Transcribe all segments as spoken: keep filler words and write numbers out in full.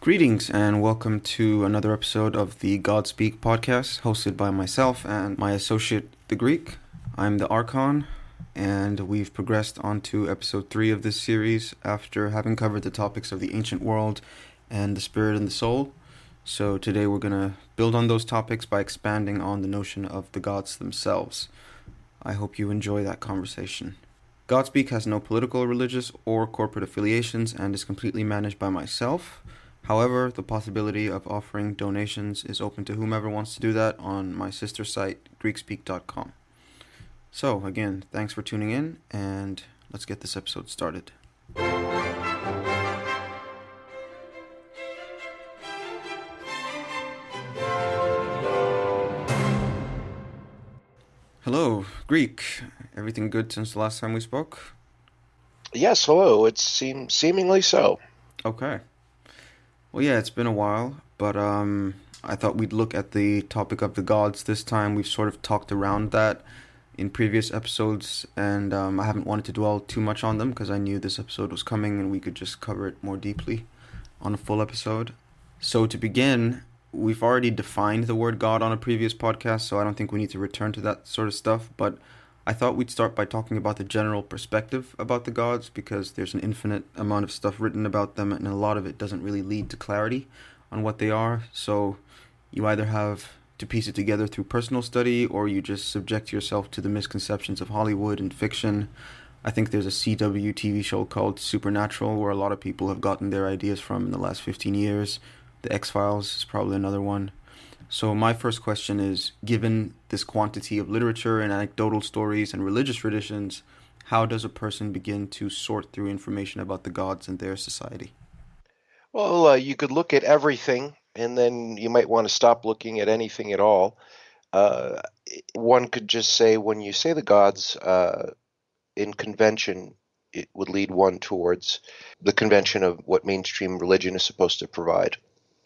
Greetings and welcome to another episode of the Godspeak podcast, hosted by myself and my associate, the Greek. I'm the Archon, and we've progressed on to episode three of this series after having covered the topics of the ancient world and the spirit and the soul. So today we're going to build on those topics by expanding on the notion of the gods themselves. I hope you enjoy that conversation. Godspeak has no political, religious, or corporate affiliations and is completely managed by myself. However, the possibility of offering donations is open to whomever wants to do that on my sister site, greekspeak dot com. So, again, thanks for tuning in, and let's get this episode started. Hello, Greek. Everything good since the last time we spoke? Yes, hello. It seems seemingly so. Okay. Well, yeah, it's been a while, but um, I thought we'd look at the topic of the gods this time. We've sort of talked around that in previous episodes, and um, I haven't wanted to dwell too much on them because I knew this episode was coming and we could just cover it more deeply on a full episode. So to begin, we've already defined the word God on a previous podcast, so I don't think we need to return to that sort of stuff, but I thought we'd start by talking about the general perspective about the gods, because there's an infinite amount of stuff written about them, and a lot of it doesn't really lead to clarity on what they are. So you either have to piece it together through personal study, or you just subject yourself to the misconceptions of Hollywood and fiction. I think there's a C W T V show called Supernatural, where a lot of people have gotten their ideas from in the last fifteen years. The X-Files is probably another one. So my first question is, given this quantity of literature and anecdotal stories and religious traditions, how does a person begin to sort through information about the gods and their society? Well, uh, you could look at everything, and then you might want to stop looking at anything at all. Uh, one could just say, when you say the gods, uh, in convention, it would lead one towards the convention of what mainstream religion is supposed to provide.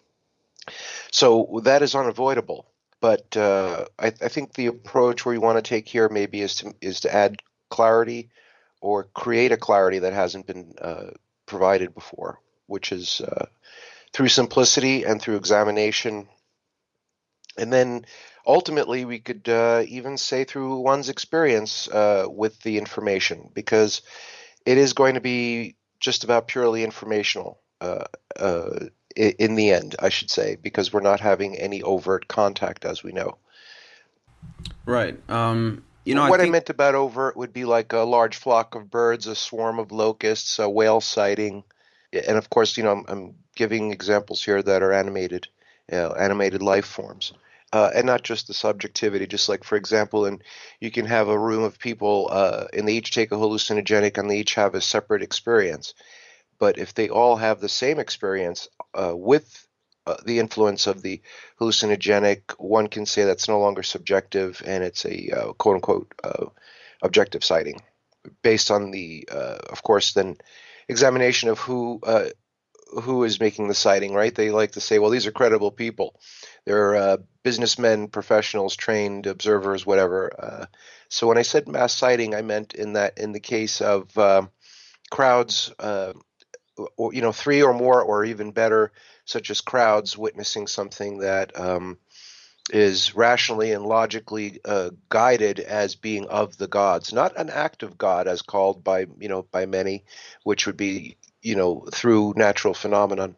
So that is unavoidable. But uh, I, I think the approach we want to take here maybe is to is to add clarity, or create a clarity that hasn't been uh, provided before, which is uh, through simplicity and through examination. And then ultimately we could uh, even say through one's experience uh, with the information, because it is going to be just about purely informational uh, uh, in the end, I should say, because we're not having any overt contact, as we know. Right. Um, you know, what I, I think... meant about overt would be like a large flock of birds, a swarm of locusts, a whale sighting, and of course, you know, I'm, I'm giving examples here that are animated, you know, animated life forms, uh, and not just the subjectivity. Just like, for example, and you can have a room of people, uh, and they each take a hallucinogenic, and they each have a separate experience. But if they all have the same experience uh, with uh, the influence of the hallucinogenic, one can say that's no longer subjective, and it's a uh, quote-unquote uh, objective sighting, based on the, uh, of course, then examination of who uh, who is making the sighting, right? They like to say, well, these are credible people. They're uh, businessmen, professionals, trained observers, whatever. Uh, so when I said mass sighting, I meant in that in the case of uh, crowds, uh, or, you know, three or more, or even better, such as crowds witnessing something that um, is rationally and logically uh, guided as being of the gods, not an act of God as called by, you know, by many, which would be, you know, through natural phenomenon.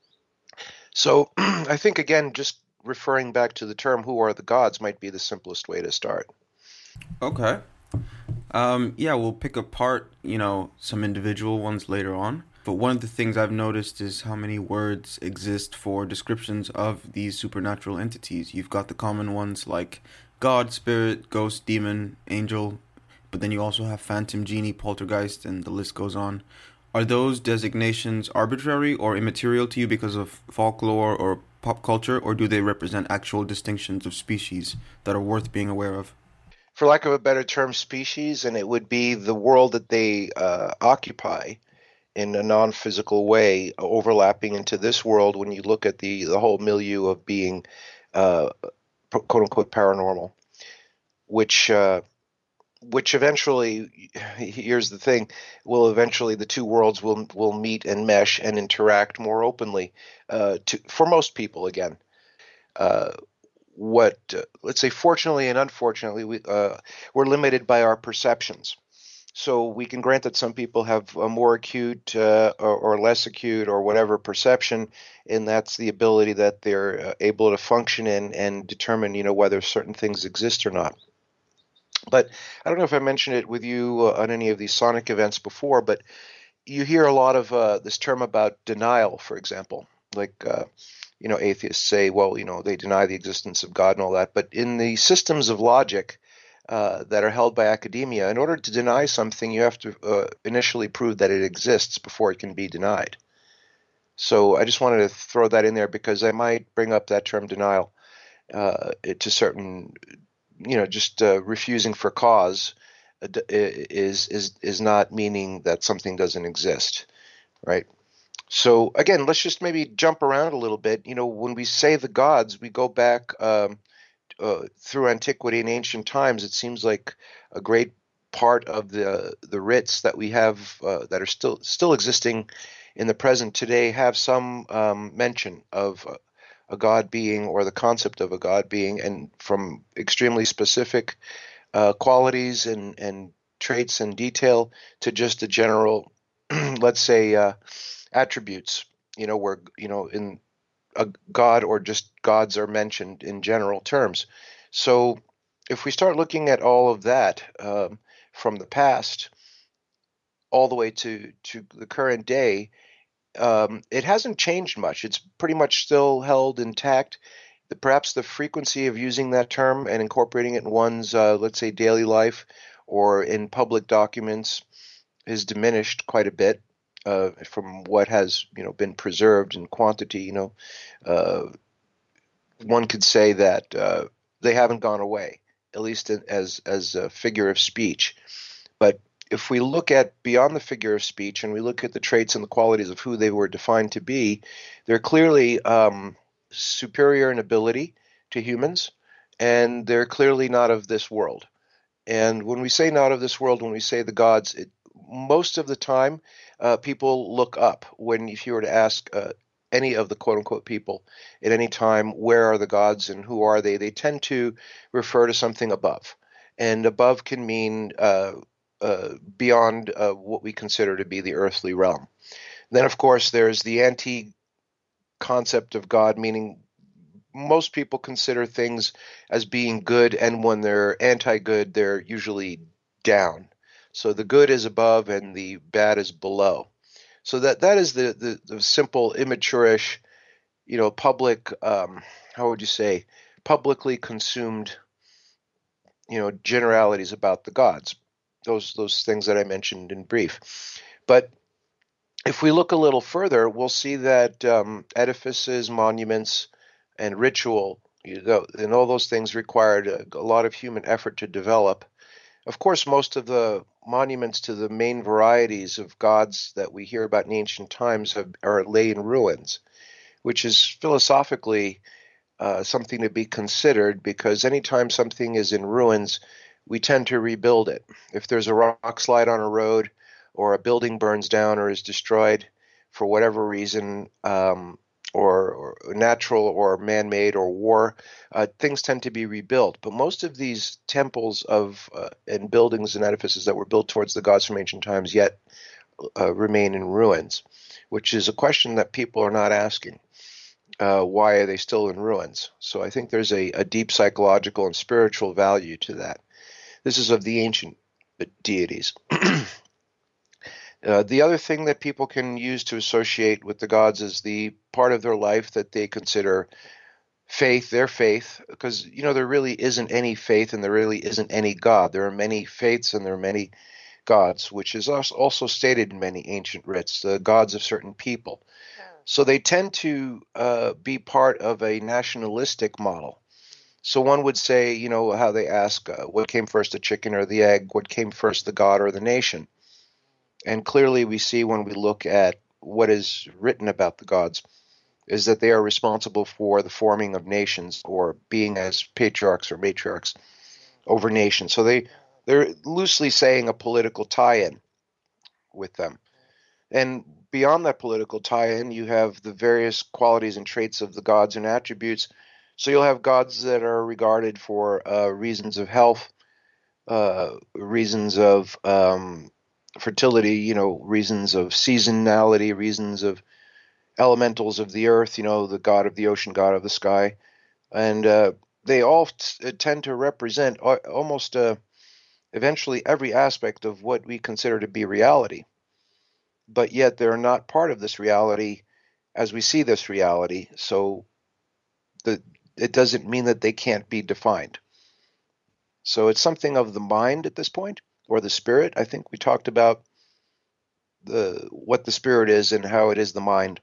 So I think, again, just referring back to the term, who are the gods, might be the simplest way to start. Okay. Um, yeah, we'll pick apart, you know, some individual ones later on. But one of the things I've noticed is how many words exist for descriptions of these supernatural entities. You've got the common ones like God, spirit, ghost, demon, angel, but then you also have phantom, genie, poltergeist, and the list goes on. Are those designations arbitrary or immaterial to you because of folklore or pop culture, or do they represent actual distinctions of species that are worth being aware of? For lack of a better term, species, and it would be the world that they uh, occupy in a non-physical way, overlapping into this world when you look at the, the whole milieu of being uh, quote-unquote paranormal, which uh, which eventually, here's the thing, will eventually the two worlds will will meet and mesh and interact more openly. Uh, to for most people, again, uh, what uh, let's say, fortunately and unfortunately, we uh, we're limited by our perceptions. So we can grant that some people have a more acute uh, or, or less acute or whatever perception, and that's the ability that they're uh, able to function in and determine, you know, whether certain things exist or not. But I don't know if I mentioned it with you uh, on any of these sonic events before, but you hear a lot of uh, this term about denial, for example. Like, uh, you know, atheists say, well, you know, they deny the existence of God and all that. But in the systems of logic uh, that are held by academia, in order to deny something, you have to uh, initially prove that it exists before it can be denied. So I just wanted to throw that in there because I might bring up that term denial uh, to certain, you know, just uh, refusing for cause uh, is is is not meaning that something doesn't exist, right? So again, let's just maybe jump around a little bit. You know, when we say the gods, we go back um, uh, through antiquity and ancient times. It seems like a great part of the the writs that we have uh, that are still still existing in the present today have some um, mention of uh, a god being or the concept of a god being, and from extremely specific uh, qualities and and traits and detail to just a general, let's say, uh, attributes. You know, where you know in a god or just gods are mentioned in general terms. So if we start looking at all of that um, from the past all the way to to the current day, um, it hasn't changed much. It's pretty much still held intact. The, perhaps the frequency of using that term and incorporating it in one's, uh, let's say, daily life or in public documents is diminished quite a bit uh, from what has, you know, been preserved in quantity. You know, uh, one could say that uh, they haven't gone away, at least as as a figure of speech. But if we look at beyond the figure of speech and we look at the traits and the qualities of who they were defined to be, they're clearly um, superior in ability to humans, and they're clearly not of this world. And when we say not of this world, when we say the gods, it, most of the time, uh, people look up. When if you were to ask uh, any of the quote unquote people at any time, where are the gods and who are they? They tend to refer to something above. And above can mean uh, uh, beyond uh, what we consider to be the earthly realm. Then, of course, there's the anti concept of God, meaning most people consider things as being good, and when they're anti-good, they're usually down. So the good is above and the bad is below. So that that is the the, the simple, immature-ish, you know, public, um, how would you say, publicly consumed, you know, generalities about the gods. Those those things that I mentioned in brief. But if we look a little further, we'll see that um, edifices, monuments, and ritual, you know, and all those things required a, a lot of human effort to develop. Of course, most of the monuments to the main varieties of gods that we hear about in ancient times have, are lay in ruins, which is philosophically uh, something to be considered, because anytime something is in ruins, we tend to rebuild it. If there's a rock slide on a road, or a building burns down or is destroyed for whatever reason, um, or, or natural or man-made or war, uh, things tend to be rebuilt. But most of these temples of uh, and buildings and edifices that were built towards the gods from ancient times yet uh, remain in ruins, which is a question that people are not asking. Uh, why are they still in ruins? So I think there's a, a deep psychological and spiritual value to that. This is of the ancient deities. Uh, the other thing that people can use to associate with the gods is the part of their life that they consider faith, their faith, because, you know, there really isn't any faith and there really isn't any God. There are many faiths and there are many gods, which is also stated in many ancient writs, the gods of certain people. So they tend to uh, be part of a nationalistic model. So one would say, you know, how they ask, uh, what came first, the chicken or the egg? What came first, the god or the nation? And clearly we see when we look at what is written about the gods is that they are responsible for the forming of nations, or being as patriarchs or matriarchs over nations. So they, they're loosely saying a political tie-in with them. And beyond that political tie-in, you have the various qualities and traits of the gods and attributes. So you'll have gods that are regarded for uh, reasons of health, uh, reasons of um, fertility, you know, reasons of seasonality, reasons of elementals of the earth, you know, the god of the ocean, god of the sky. And uh, they all t- tend to represent almost uh, eventually every aspect of what we consider to be reality. But yet they're not part of this reality as we see this reality. So the, it doesn't mean that they can't be defined. So it's something of the mind at this point, or the spirit. I think we talked about the what the spirit is and how it is the mind.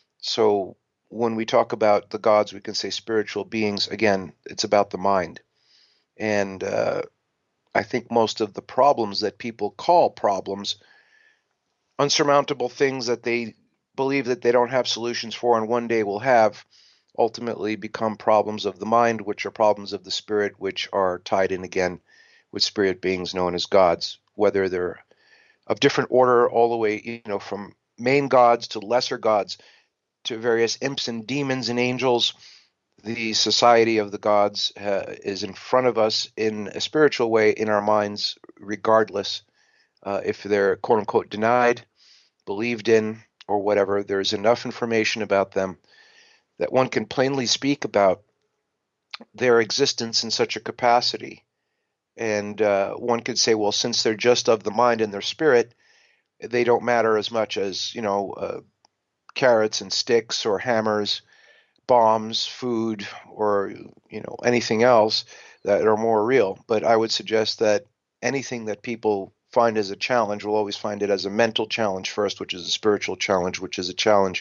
So when we talk about the gods, we can say spiritual beings. Again, it's about the mind. And uh, I think most of the problems that people call problems, unsurmountable things that they believe that they don't have solutions for and one day will have, ultimately become problems of the mind, which are problems of the spirit, which are tied in again with spirit beings known as gods, whether they're of different order all the way, you know, from main gods to lesser gods to various imps and demons and angels. The society of the gods uh, is in front of us in a spiritual way in our minds, regardless uh, if they're quote unquote denied, believed in, or whatever. There's enough information about them that one can plainly speak about their existence in such a capacity. And uh, one could say, well, since they're just of the mind and their spirit, they don't matter as much as, you know, uh, carrots and sticks or hammers, bombs, food, or, you know, anything else that are more real. But I would suggest that anything that people find as a challenge will always find it as a mental challenge first, which is a spiritual challenge, which is a challenge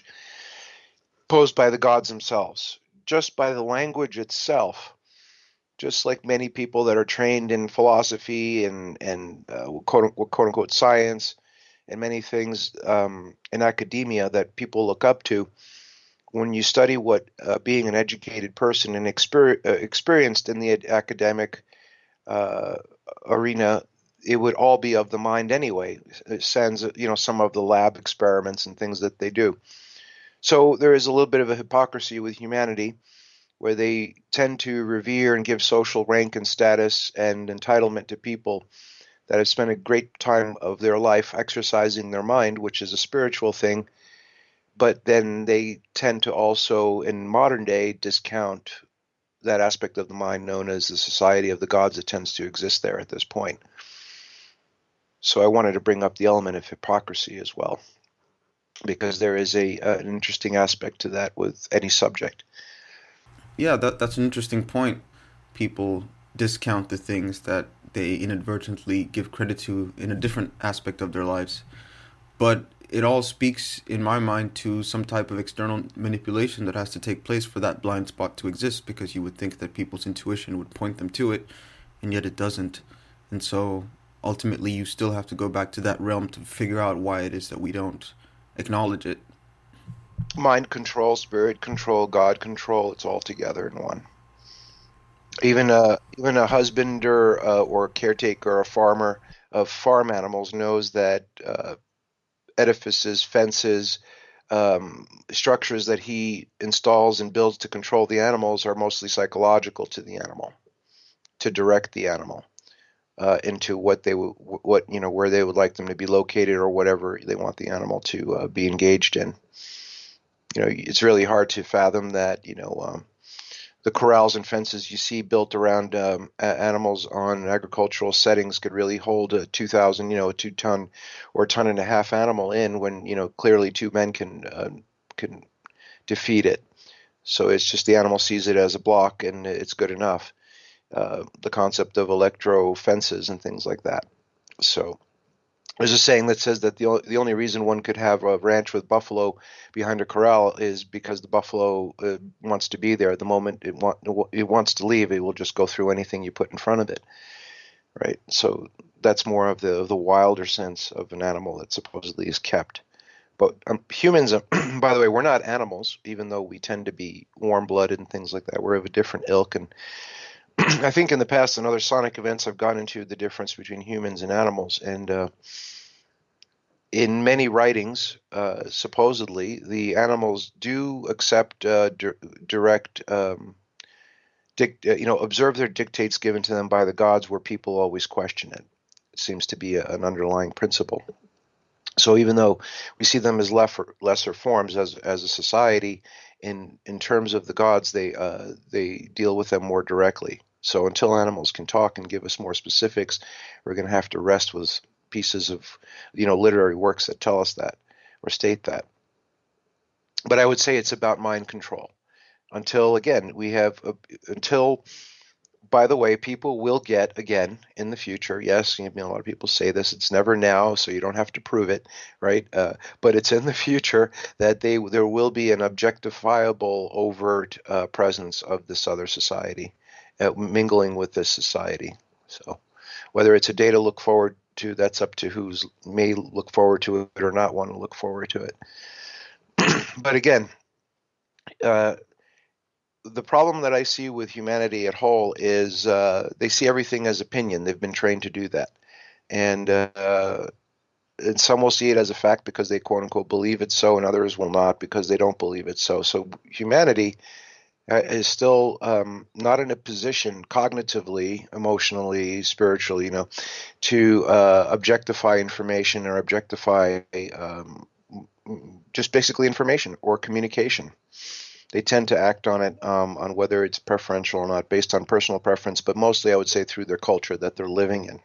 posed by the gods themselves, just by the language itself. Just like many people that are trained in philosophy and and uh, quote, quote unquote science and many things um, in academia that people look up to, when you study what uh, being an educated person and exper- uh, experienced in the academic uh, arena, it would all be of the mind anyway. It sends, you know, some of the lab experiments and things that they do. So there is a little bit of a hypocrisy with humanity, where they tend to revere and give social rank and status and entitlement to people that have spent a great time of their life exercising their mind, which is a spiritual thing. But then they tend to also, in modern day, discount that aspect of the mind known as the society of the gods that tends to exist there at this point. So I wanted to bring up the element of hypocrisy as well, because there is a uh, an interesting aspect to that with any subject. Yeah, that that's an interesting point. People discount the things that they inadvertently give credit to in a different aspect of their lives. But it all speaks, in my mind, to some type of external manipulation that has to take place for that blind spot to exist, because you would think that people's intuition would point them to it, and yet it doesn't. And so ultimately you still have to go back to that realm to figure out why it is that we don't acknowledge it. Mind control, spirit control, God control, it's all together in one. Even a, even a husbander uh, or caretaker, a farmer of farm animals knows that uh, edifices, fences, um, structures that he installs and builds to control the animals are mostly psychological to the animal, to direct the animal uh, into what they w- what you know where they would like them to be located or whatever they want the animal to uh, be engaged in. You know, it's really hard to fathom that, you know, um, the corrals and fences you see built around um, a- animals on agricultural settings could really hold a two thousand, you know, a two ton or a ton and a half animal in, when, you know, clearly two men can uh, can defeat it. So it's just the animal sees it as a block and it's good enough. Uh, the concept of electro fences and things like that. So there's a saying that says that the only, the only reason one could have a ranch with buffalo behind a corral is because the buffalo uh, wants to be there. The moment it, want, it wants to leave, it will just go through anything you put in front of it, right? So that's more of the of the wilder sense of an animal that supposedly is kept. But um, humans, by the way, we're not animals, even though we tend to be warm-blooded and things like that. We're of a different ilk, and I think in the past, in other sonic events, I've gone into the difference between humans and animals, and uh, in many writings, uh, supposedly, the animals do accept uh, di- direct, um, dic- uh, you know, observe their dictates given to them by the gods, where people always question it. It seems to be a, an underlying principle. So even though we see them as lesser, lesser forms as as a society, in in terms of the gods, they uh, they deal with them more directly. So until animals can talk and give us more specifics, we're going to have to rest with pieces of, you know, literary works that tell us that or state that. But I would say it's about mind control. Until again, we have uh, until by the way, people will get again in the future. Yes, you know, a lot of people say this. It's never now, so you don't have to prove it, right? Uh, but it's in the future that they there will be an objectifiable, overt uh, presence of this other society, uh, mingling with this society. So, whether it's a day to look forward to, that's up to who's may look forward to it or not want to look forward to it. But again, uh, the problem that I see with humanity at whole is uh, they see everything as opinion. They've been trained to do that. And, uh, and some will see it as a fact because they quote unquote believe it so, and others will not because they don't believe it so. So humanity uh, is still um, not in a position cognitively, emotionally, spiritually, you know, to uh, objectify information or objectify um, just basically information or communication. They tend to act on it um, on whether it's preferential or not, based on personal preference, but mostly I would say through their culture that they're living in.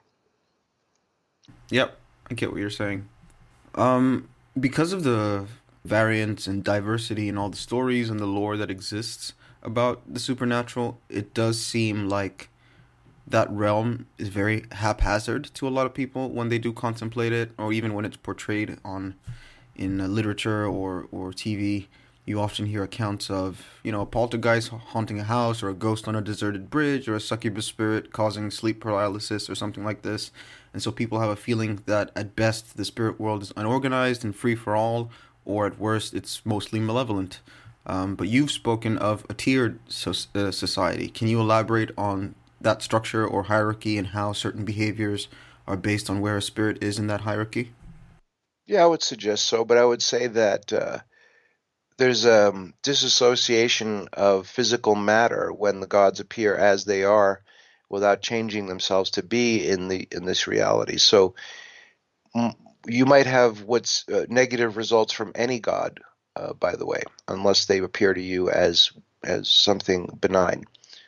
Yep, I get what you're saying. Um, because of the variance and diversity in all the stories and the lore that exists about the supernatural, it does seem like that realm is very haphazard to a lot of people when they do contemplate it, or even when it's portrayed on in uh, literature or or T V. You often hear accounts of, you know, a poltergeist haunting a house, or a ghost on a deserted bridge, or a succubus spirit causing sleep paralysis, or something like this. And so people have a feeling that at best the spirit world is unorganized and free for all, or at worst it's mostly malevolent. Um, but you've spoken of a tiered so- uh, society. Can you elaborate on that structure or hierarchy and how certain behaviors are based on where a spirit is in that hierarchy? Yeah, I would suggest so, but I would say that uh, there's a um, disassociation of physical matter when the gods appear as they are without changing themselves to be in the in this reality. So mm, you might have what's uh, negative results from any god, uh, by the way, unless they appear to you as as something benign.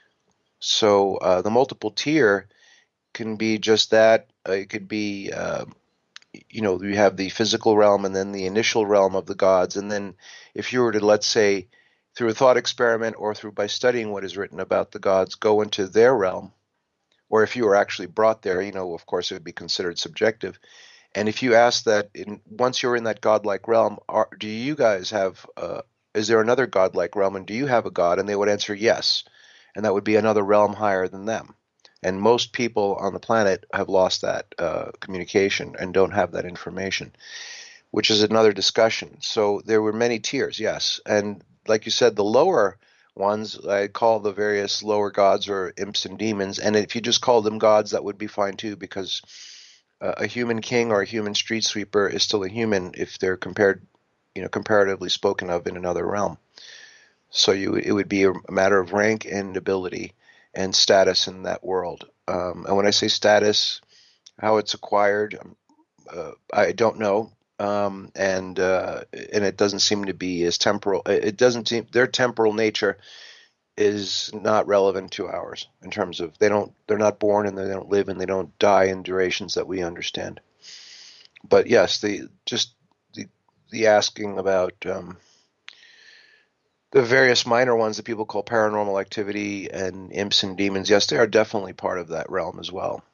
So uh, the multiple tier can be just that. Uh, it could be, uh, you know, you have the physical realm and then the initial realm of the gods. And then if you were to, let's say, through a thought experiment or through by studying what is written about the gods, go into their realm, or if you were actually brought there, you know, of course, it would be considered subjective. And if you ask that, in, once you're in that godlike realm, are, do you guys have, uh, is there another godlike realm, and do you have a god? And they would answer yes. And that would be another realm higher than them. And most people on the planet have lost that uh, communication and don't have that information, which is another discussion. So there were many tiers, yes. And like you said, the lower ones, I call the various lower gods or imps and demons. And if you just call them gods, that would be fine too, because uh, a human king or a human street sweeper is still a human if they're compared, you know, comparatively spoken of in another realm. So you, it would be a matter of rank and ability and status in that world. Um, and when I say status, how it's acquired, uh, I don't know. Um, and uh, and it doesn't seem to be as temporal. It doesn't seem their temporal nature is not relevant to ours in terms of they don't they're not born and they don't live and they don't die in durations that we understand. But yes, the just the the asking about um, the various minor ones that people call paranormal activity and imps and demons, yes, they are definitely part of that realm as well.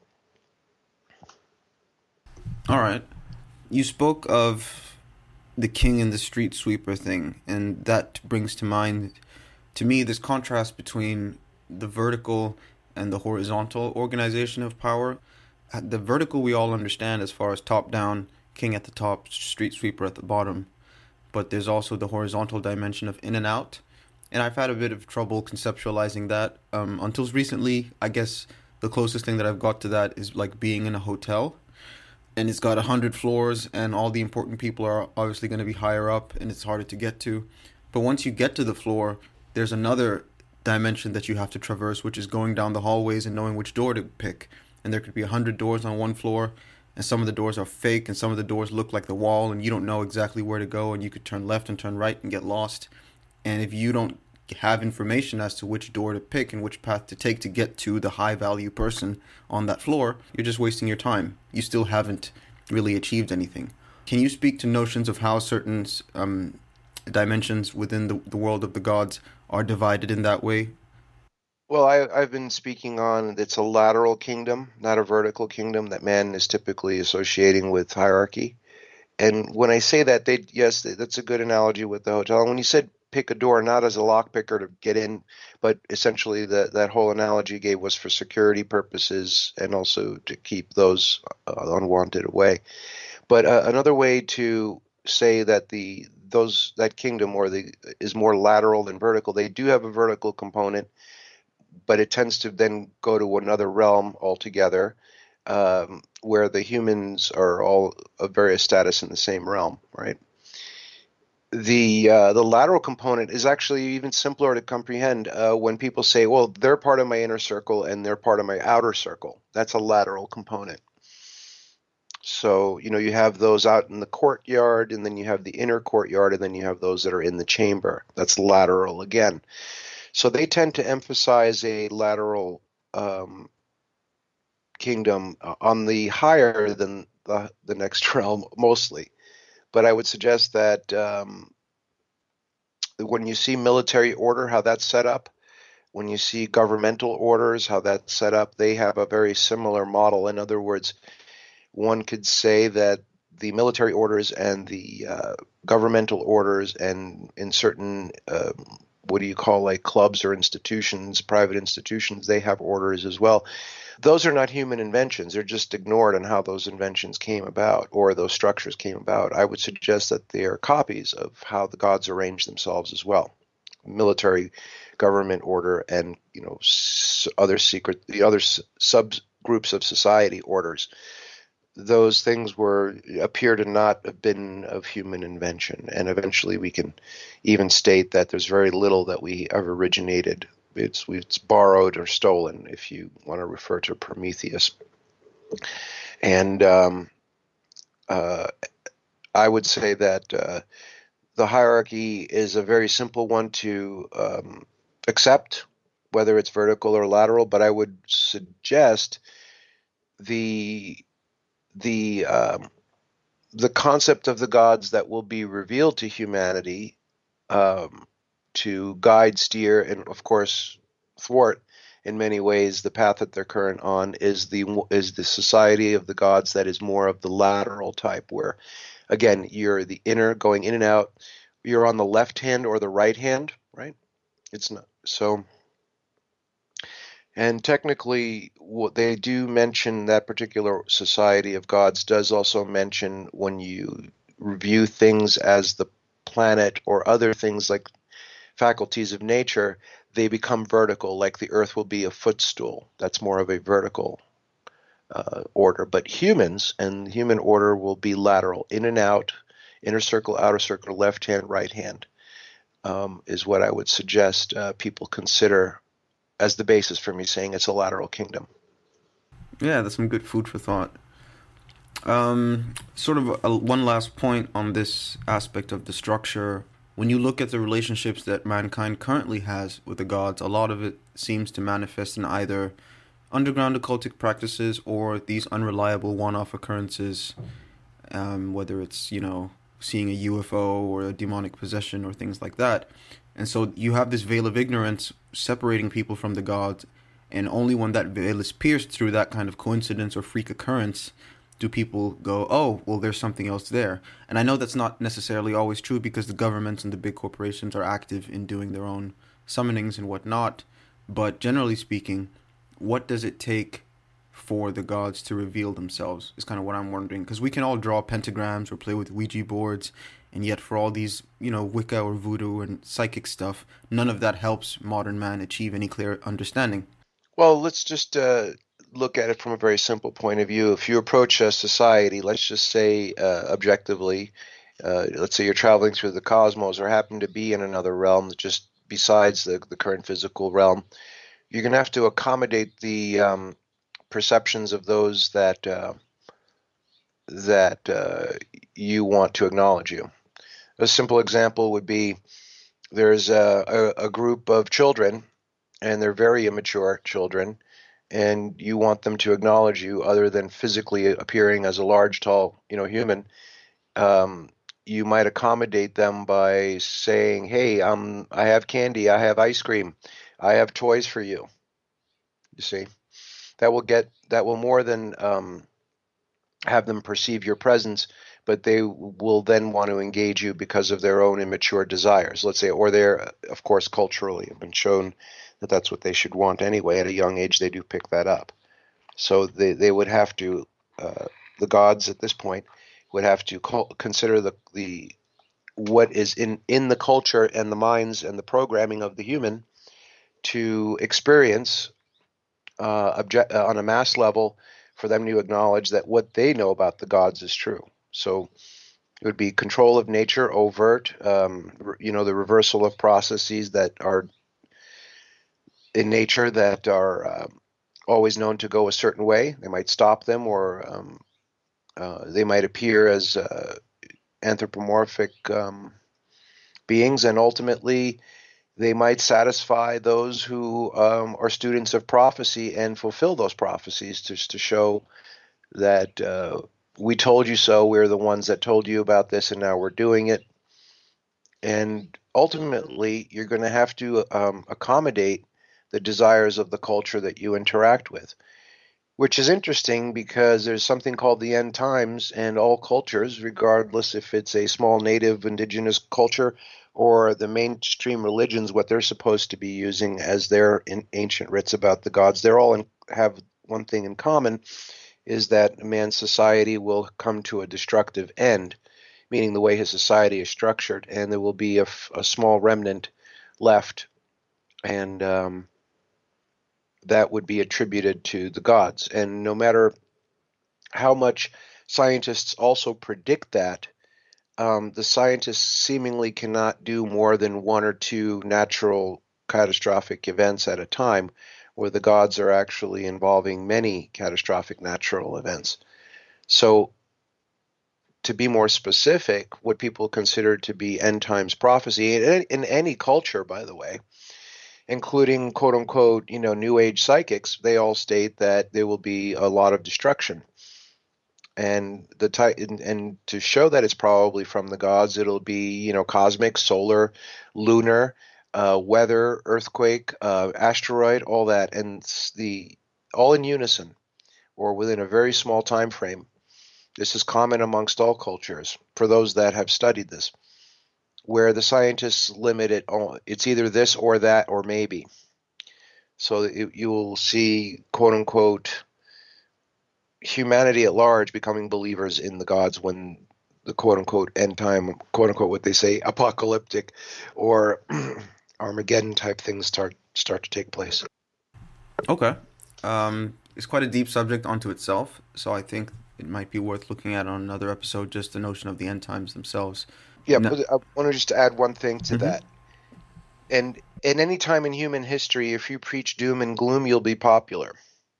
All right. You spoke of the king and the street sweeper thing, and that brings to mind, to me, this contrast between the vertical and the horizontal organization of power. The vertical we all understand as far as top down, king at the top, street sweeper at the bottom. But there's also the horizontal dimension of in and out. And I've had a bit of trouble conceptualizing that. Um, until recently, I guess the closest thing that I've got to that is like being in a hotel, and it's got a hundred floors, and all the important people are obviously going to be higher up, and it's harder to get to. But once you get to the floor, there's another dimension that you have to traverse, which is going down the hallways and knowing which door to pick. And there could be a hundred doors on one floor, and some of the doors are fake, and some of the doors look like the wall, and you don't know exactly where to go, and you could turn left and turn right and get lost. And if you don't have information as to which door to pick and which path to take to get to the high value person on that floor, you're just wasting your time. You still haven't really achieved anything. Can you speak to notions of how certain um, dimensions within the, the world of the gods are divided in that way? Well, I, I've been speaking on it's a lateral kingdom, not a vertical kingdom that man is typically associating with hierarchy. And when I say that, they yes, that's a good analogy with the hotel. And when you said pick a door, not as a lock picker to get in, but essentially that that whole analogy you gave was for security purposes and also to keep those uh, unwanted away. But uh, another way to say that the those that kingdom or the is more lateral than vertical. They do have a vertical component, but it tends to then go to another realm altogether, um, where the humans are all of various status in the same realm, right? The uh, the lateral component is actually even simpler to comprehend. Uh, when people say, well, they're part of my inner circle and they're part of my outer circle, that's a lateral component. So, you know, you have those out in the courtyard, and then you have the inner courtyard, and then you have those that are in the chamber. That's lateral again. So they tend to emphasize a lateral um, kingdom on the higher than the, the next realm, mostly. But I would suggest that um, when you see military order, how that's set up, when you see governmental orders, how that's set up, they have a very similar model. In other words, one could say that the military orders and the uh, governmental orders, and in certain uh, what do you call like clubs or institutions, private institutions, they have orders as well. Those are not human inventions. They're just ignored on how those inventions came about or those structures came about. I would suggest that they are copies of how the gods arrange themselves as well. Military, government order, and you know other secret, the other subgroups of society orders. Those things were appear to not have been of human invention, and eventually we can even state that there's very little that we have originated. It's it's borrowed or stolen, if you want to refer to Prometheus. And um, uh, I would say that uh, the hierarchy is a very simple one to um, accept, whether it's vertical or lateral. But I would suggest the the um, the concept of the gods that will be revealed to humanity um, to guide, steer, and of course thwart in many ways the path that they're current on is the is the society of the gods that is more of the lateral type, where again you're the inner going in and out. You're on the left hand or the right hand, right? It's not so. And technically, what they do mention, that particular society of gods does also mention when you review things as the planet or other things like faculties of nature, they become vertical, like the earth will be a footstool. That's more of a vertical uh, order. But humans and human order will be lateral, in and out, inner circle, outer circle, left hand, right hand, um, is what I would suggest uh, people consider as the basis for me saying it's a lateral kingdom. Yeah, that's some good food for thought. Um, sort of a, one last point on this aspect of the structure. When you look at the relationships that mankind currently has with the gods, a lot of it seems to manifest in either underground occultic practices or these unreliable one-off occurrences, um, whether it's, you know, seeing a U F O or a demonic possession or things like that. And so you have this veil of ignorance separating people from the gods, and only when that veil is pierced through that kind of coincidence or freak occurrence do people go, oh, well, there's something else there. And I know that's not necessarily always true because the governments and the big corporations are active in doing their own summonings and whatnot. But generally speaking, what does it take for the gods to reveal themselves? Is kind of what I'm wondering. Because we can all draw pentagrams or play with Ouija boards, and yet for all these, you know, Wicca or voodoo and psychic stuff, none of that helps modern man achieve any clear understanding. Well, let's just uh, look at it from a very simple point of view. If you approach a society, let's just say uh, objectively, uh, let's say you're traveling through the cosmos or happen to be in another realm just besides the, the current physical realm, you're going to have to accommodate the um, perceptions of those that uh, that uh, you want to acknowledge you. A simple example would be there's a, a, a group of children, and they're very immature children, and you want them to acknowledge you other than physically appearing as a large, tall, you know, human. Um, you might accommodate them by saying, "Hey, um, I have candy, I have ice cream, I have toys for you." You see, that will get that will more than um, have them perceive your presence, but they will then want to engage you because of their own immature desires, let's say, or they're, of course, culturally have been shown that that's what they should want anyway. At a young age, they do pick that up. So they, they would have to, uh, the gods at this point would have to co- consider the, the what is in, in the culture and the minds and the programming of the human to experience uh, object, uh, on a mass level for them to acknowledge that what they know about the gods is true. So it would be control of nature, overt, um, you know, the reversal of processes that are in nature that are um, always known to go a certain way. They might stop them, or um, uh, they might appear as uh, anthropomorphic um, beings, and ultimately they might satisfy those who um, are students of prophecy and fulfill those prophecies, just to show that uh, we told you so, we're the ones that told you about this, and now we're doing it. And ultimately, you're going to have to um, accommodate the desires of the culture that you interact with, which is interesting because there's something called the end times, and all cultures, regardless if it's a small native indigenous culture or the mainstream religions, what they're supposed to be using as their in ancient writs about the gods, they're all in, have one thing in common, is that man's society will come to a destructive end, meaning the way his society is structured, and there will be a, a small remnant left, and um, that would be attributed to the gods. And no matter how much scientists also predict that, um, the scientists seemingly cannot do more than one or two natural catastrophic events at a time, where the gods are actually involving many catastrophic natural events. So, to be more specific, what people consider to be end times prophecy, in, in any culture, by the way, including quote unquote, you know, new age psychics, they all state that there will be a lot of destruction. And the ty- and, and to show that it's probably from the gods, it'll be, you know, cosmic, solar, lunar, uh, weather, earthquake, uh, asteroid, all that, and the all in unison or within a very small time frame. This is common amongst all cultures for those that have studied this, where the scientists limit it, oh, it's either this or that or maybe. So it, you will see, quote unquote, humanity at large becoming believers in the gods when the quote unquote end time, quote unquote, what they say, apocalyptic or Armageddon type things start start to take place. Okay. Um, it's quite a deep subject unto itself, so I think it might be worth looking at on another episode, just the notion of the end times themselves. Yeah, No. but I want to just add one thing to Mm-hmm. that. And at any time in human history, if you preach doom and gloom, you'll be popular.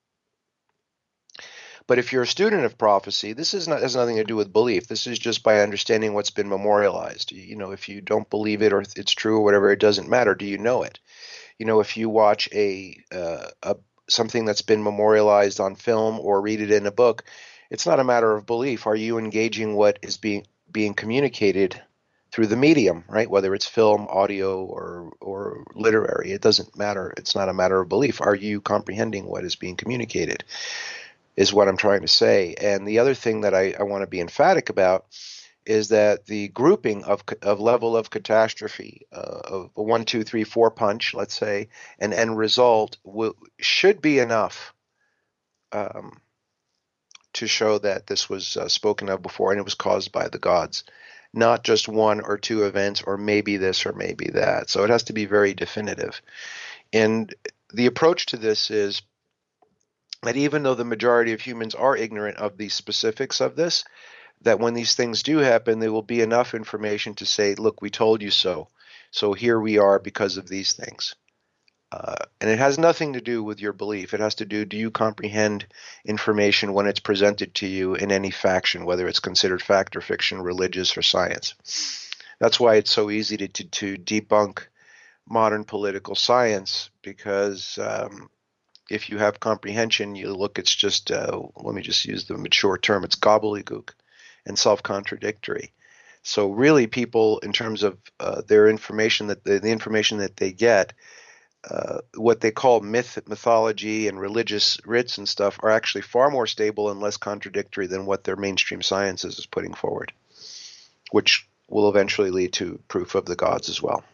But if you're a student of prophecy, this is not has nothing to do with belief. This is just by understanding what's been memorialized. You know, if you don't believe it or it's true or whatever, it doesn't matter. Do you know it? You know, if you watch a, uh, a something that's been memorialized on film or read it in a book, it's not a matter of belief. Are you engaging what is being being communicated through the medium, right? Whether it's film, audio, or or literary, it doesn't matter. It's not a matter of belief. Are you comprehending what is being communicated? Is what I'm trying to say. And the other thing that I, I want to be emphatic about is that the grouping of of level of catastrophe, uh, of a one, two, three, four punch, let's say, an end result will, should be enough um, to show that this was uh, spoken of before and it was caused by the gods, not just one or two events or maybe this or maybe that. So it has to be very definitive. And the approach to this is that even though the majority of humans are ignorant of the specifics of this, that when these things do happen, there will be enough information to say, look, we told you so. So here we are because of these things. Uh, and it has nothing to do with your belief. It has to do, do you comprehend information when it's presented to you in any faction, whether it's considered fact or fiction, religious or science? That's why it's so easy to, to, to debunk modern political science, because um, if you have comprehension, you look, it's just, uh, let me just use the mature term, it's gobbledygook and self-contradictory. So really people, in terms of uh, their information, that the, the information that they get, Uh, what they call myth, mythology, and religious writs and stuff are actually far more stable and less contradictory than what their mainstream sciences is putting forward, which will eventually lead to proof of the gods as well.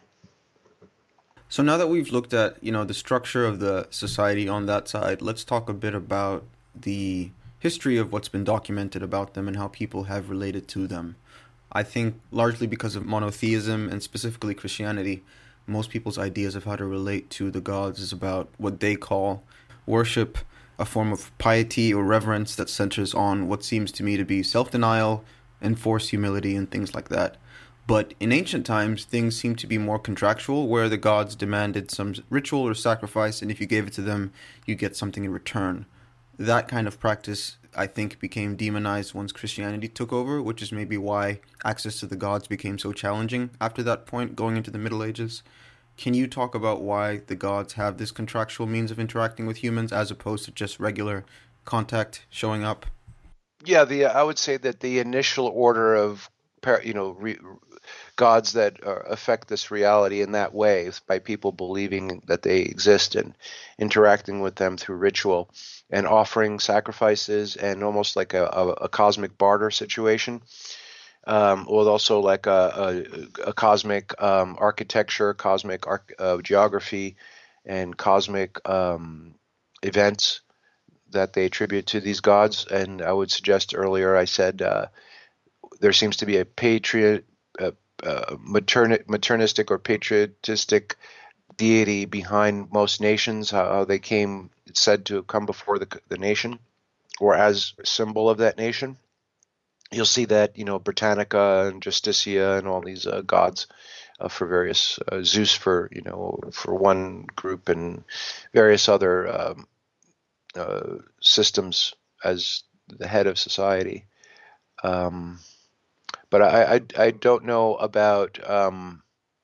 So now that we've looked at, you know, the structure of the society on that side, let's talk a bit about the history of what's been documented about them and how people have related to them. I think largely because of monotheism and specifically Christianity, most people's ideas of how to relate to the gods is about what they call worship, a form of piety or reverence that centers on what seems to me to be self-denial, enforced humility, and things like that. But in ancient times, things seemed to be more contractual, where the gods demanded some ritual or sacrifice, and if you gave it to them, you get something in return. That kind of practice, I think, became demonized once Christianity took over, which is maybe why access to the gods became so challenging after that point, going into the Middle Ages. Can you talk about why the gods have this contractual means of interacting with humans as opposed to just regular contact showing up? Yeah, the I would say that the initial order of you know re, gods that uh, affect this reality in that way by people believing that they exist and interacting with them through ritual and offering sacrifices and almost like a, a, a cosmic barter situation. Um, or also like a, a, a cosmic um, architecture, cosmic arch, uh, geography, and cosmic um, events that they attribute to these gods. And I would suggest earlier I said uh, there seems to be a patriot, uh, uh, materni- maternistic or patriotistic deity behind most nations, how, how they came, it's said to have come before the, the nation or as a symbol of that nation. You'll see that, you know, Britannica and Justicia and all these uh, gods uh, for various, uh, Zeus for, you know, for one group and various other um, uh, systems as the head of society. Um, but I, I, I don't know about um,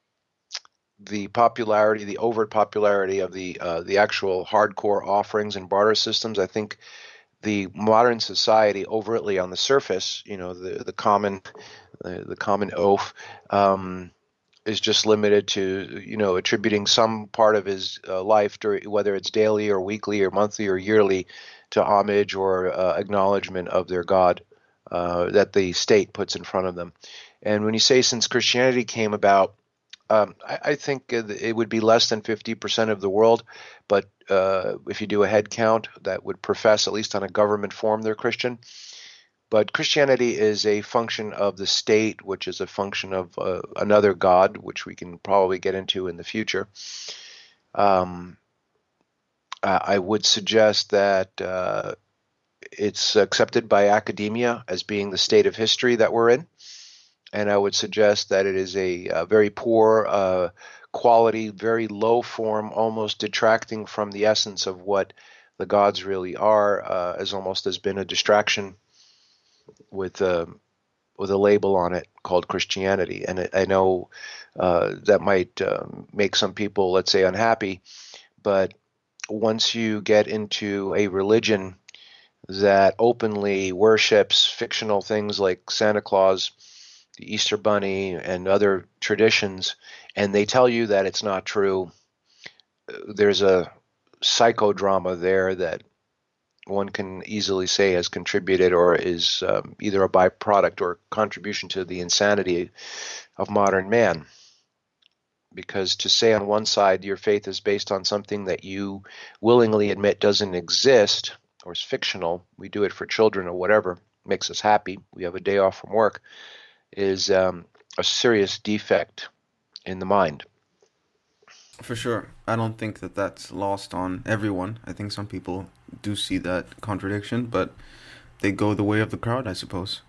the popularity, the overt popularity of the uh, the actual hardcore offerings and barter systems. I think the modern society overtly on the surface, you know, the, the common, the, the common oaf, um, is just limited to, you know, attributing some part of his uh, life, during, whether it's daily or weekly or monthly or yearly, to homage or uh, acknowledgement of their God uh, that the state puts in front of them. And when you say since Christianity came about, Um, I, I think it would be less than fifty percent of the world, but uh, if you do a head count, that would profess, at least on a government form, they're Christian. But Christianity is a function of the state, which is a function of uh, another God, which we can probably get into in the future. Um, I would suggest that uh, it's accepted by academia as being the state of history that we're in. And I would suggest that it is a, a very poor uh, quality, very low form, almost detracting from the essence of what the gods really are, uh, as almost has been a distraction with a, with a label on it called Christianity. And I know uh, that might uh, make some people, let's say, unhappy, but once you get into a religion that openly worships fictional things like Santa Claus, the Easter Bunny, and other traditions, and they tell you that it's not true, there's a psychodrama there that one can easily say has contributed or is um, either a byproduct or contribution to the insanity of modern man. Because to say on one side your faith is based on something that you willingly admit doesn't exist, or is fictional, we do it for children or whatever makes us happy, we have a day off from work, is um, a serious defect in the mind. For sure. I don't think that that's lost on everyone. I think some people do see that contradiction, but they go the way of the crowd, I suppose.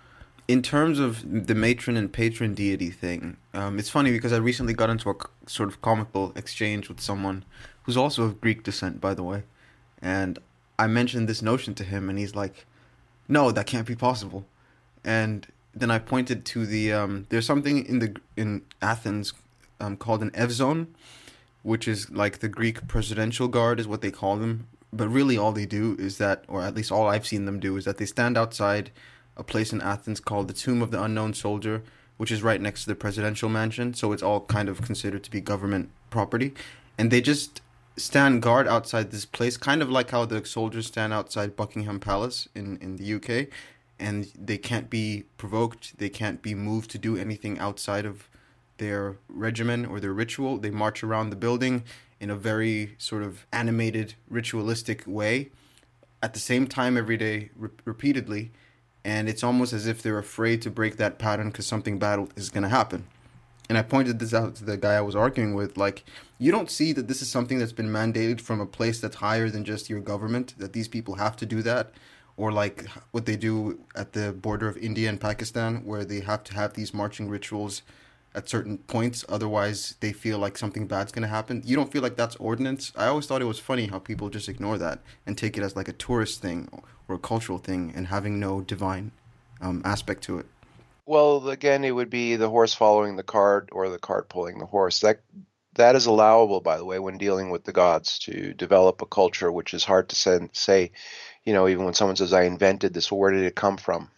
In terms of the matron and patron deity thing, um, it's funny because I recently got into a c- sort of comical exchange with someone who's also of Greek descent, by the way. And I mentioned this notion to him, and he's like, "No, that can't be possible." And then I pointed to the um, there's something in the in Athens um, called an Evzon, which is like the Greek presidential guard, is what they call them. But really, all they do is that, or at least all I've seen them do, is that they stand outside a place in Athens called the Tomb of the Unknown Soldier, which is right next to the presidential mansion. So it's all kind of considered to be government property. And they just stand guard outside this place, kind of like how the soldiers stand outside Buckingham Palace in, in the U K. And they can't be provoked. They can't be moved to do anything outside of their regimen or their ritual. They march around the building in a very sort of animated, ritualistic way at the same time every day, re- repeatedly. And it's almost as if they're afraid to break that pattern because something bad is going to happen. And I pointed this out to the guy I was arguing with, like, you don't see that this is something that's been mandated from a place that's higher than just your government, that these people have to do that, or like what they do at the border of India and Pakistan, where they have to have these marching rituals at certain points, otherwise they feel like something bad's going to happen. You don't feel like that's ordinance? I always thought it was funny how people just ignore that and take it as like a tourist thing or a cultural thing and having no divine um, aspect to it. Well, again, it would be the horse following the cart or the cart pulling the horse. That that is allowable, by the way, when dealing with the gods, to develop a culture, which is hard to say, say you know, even when someone says, I invented this, well, where did it come from?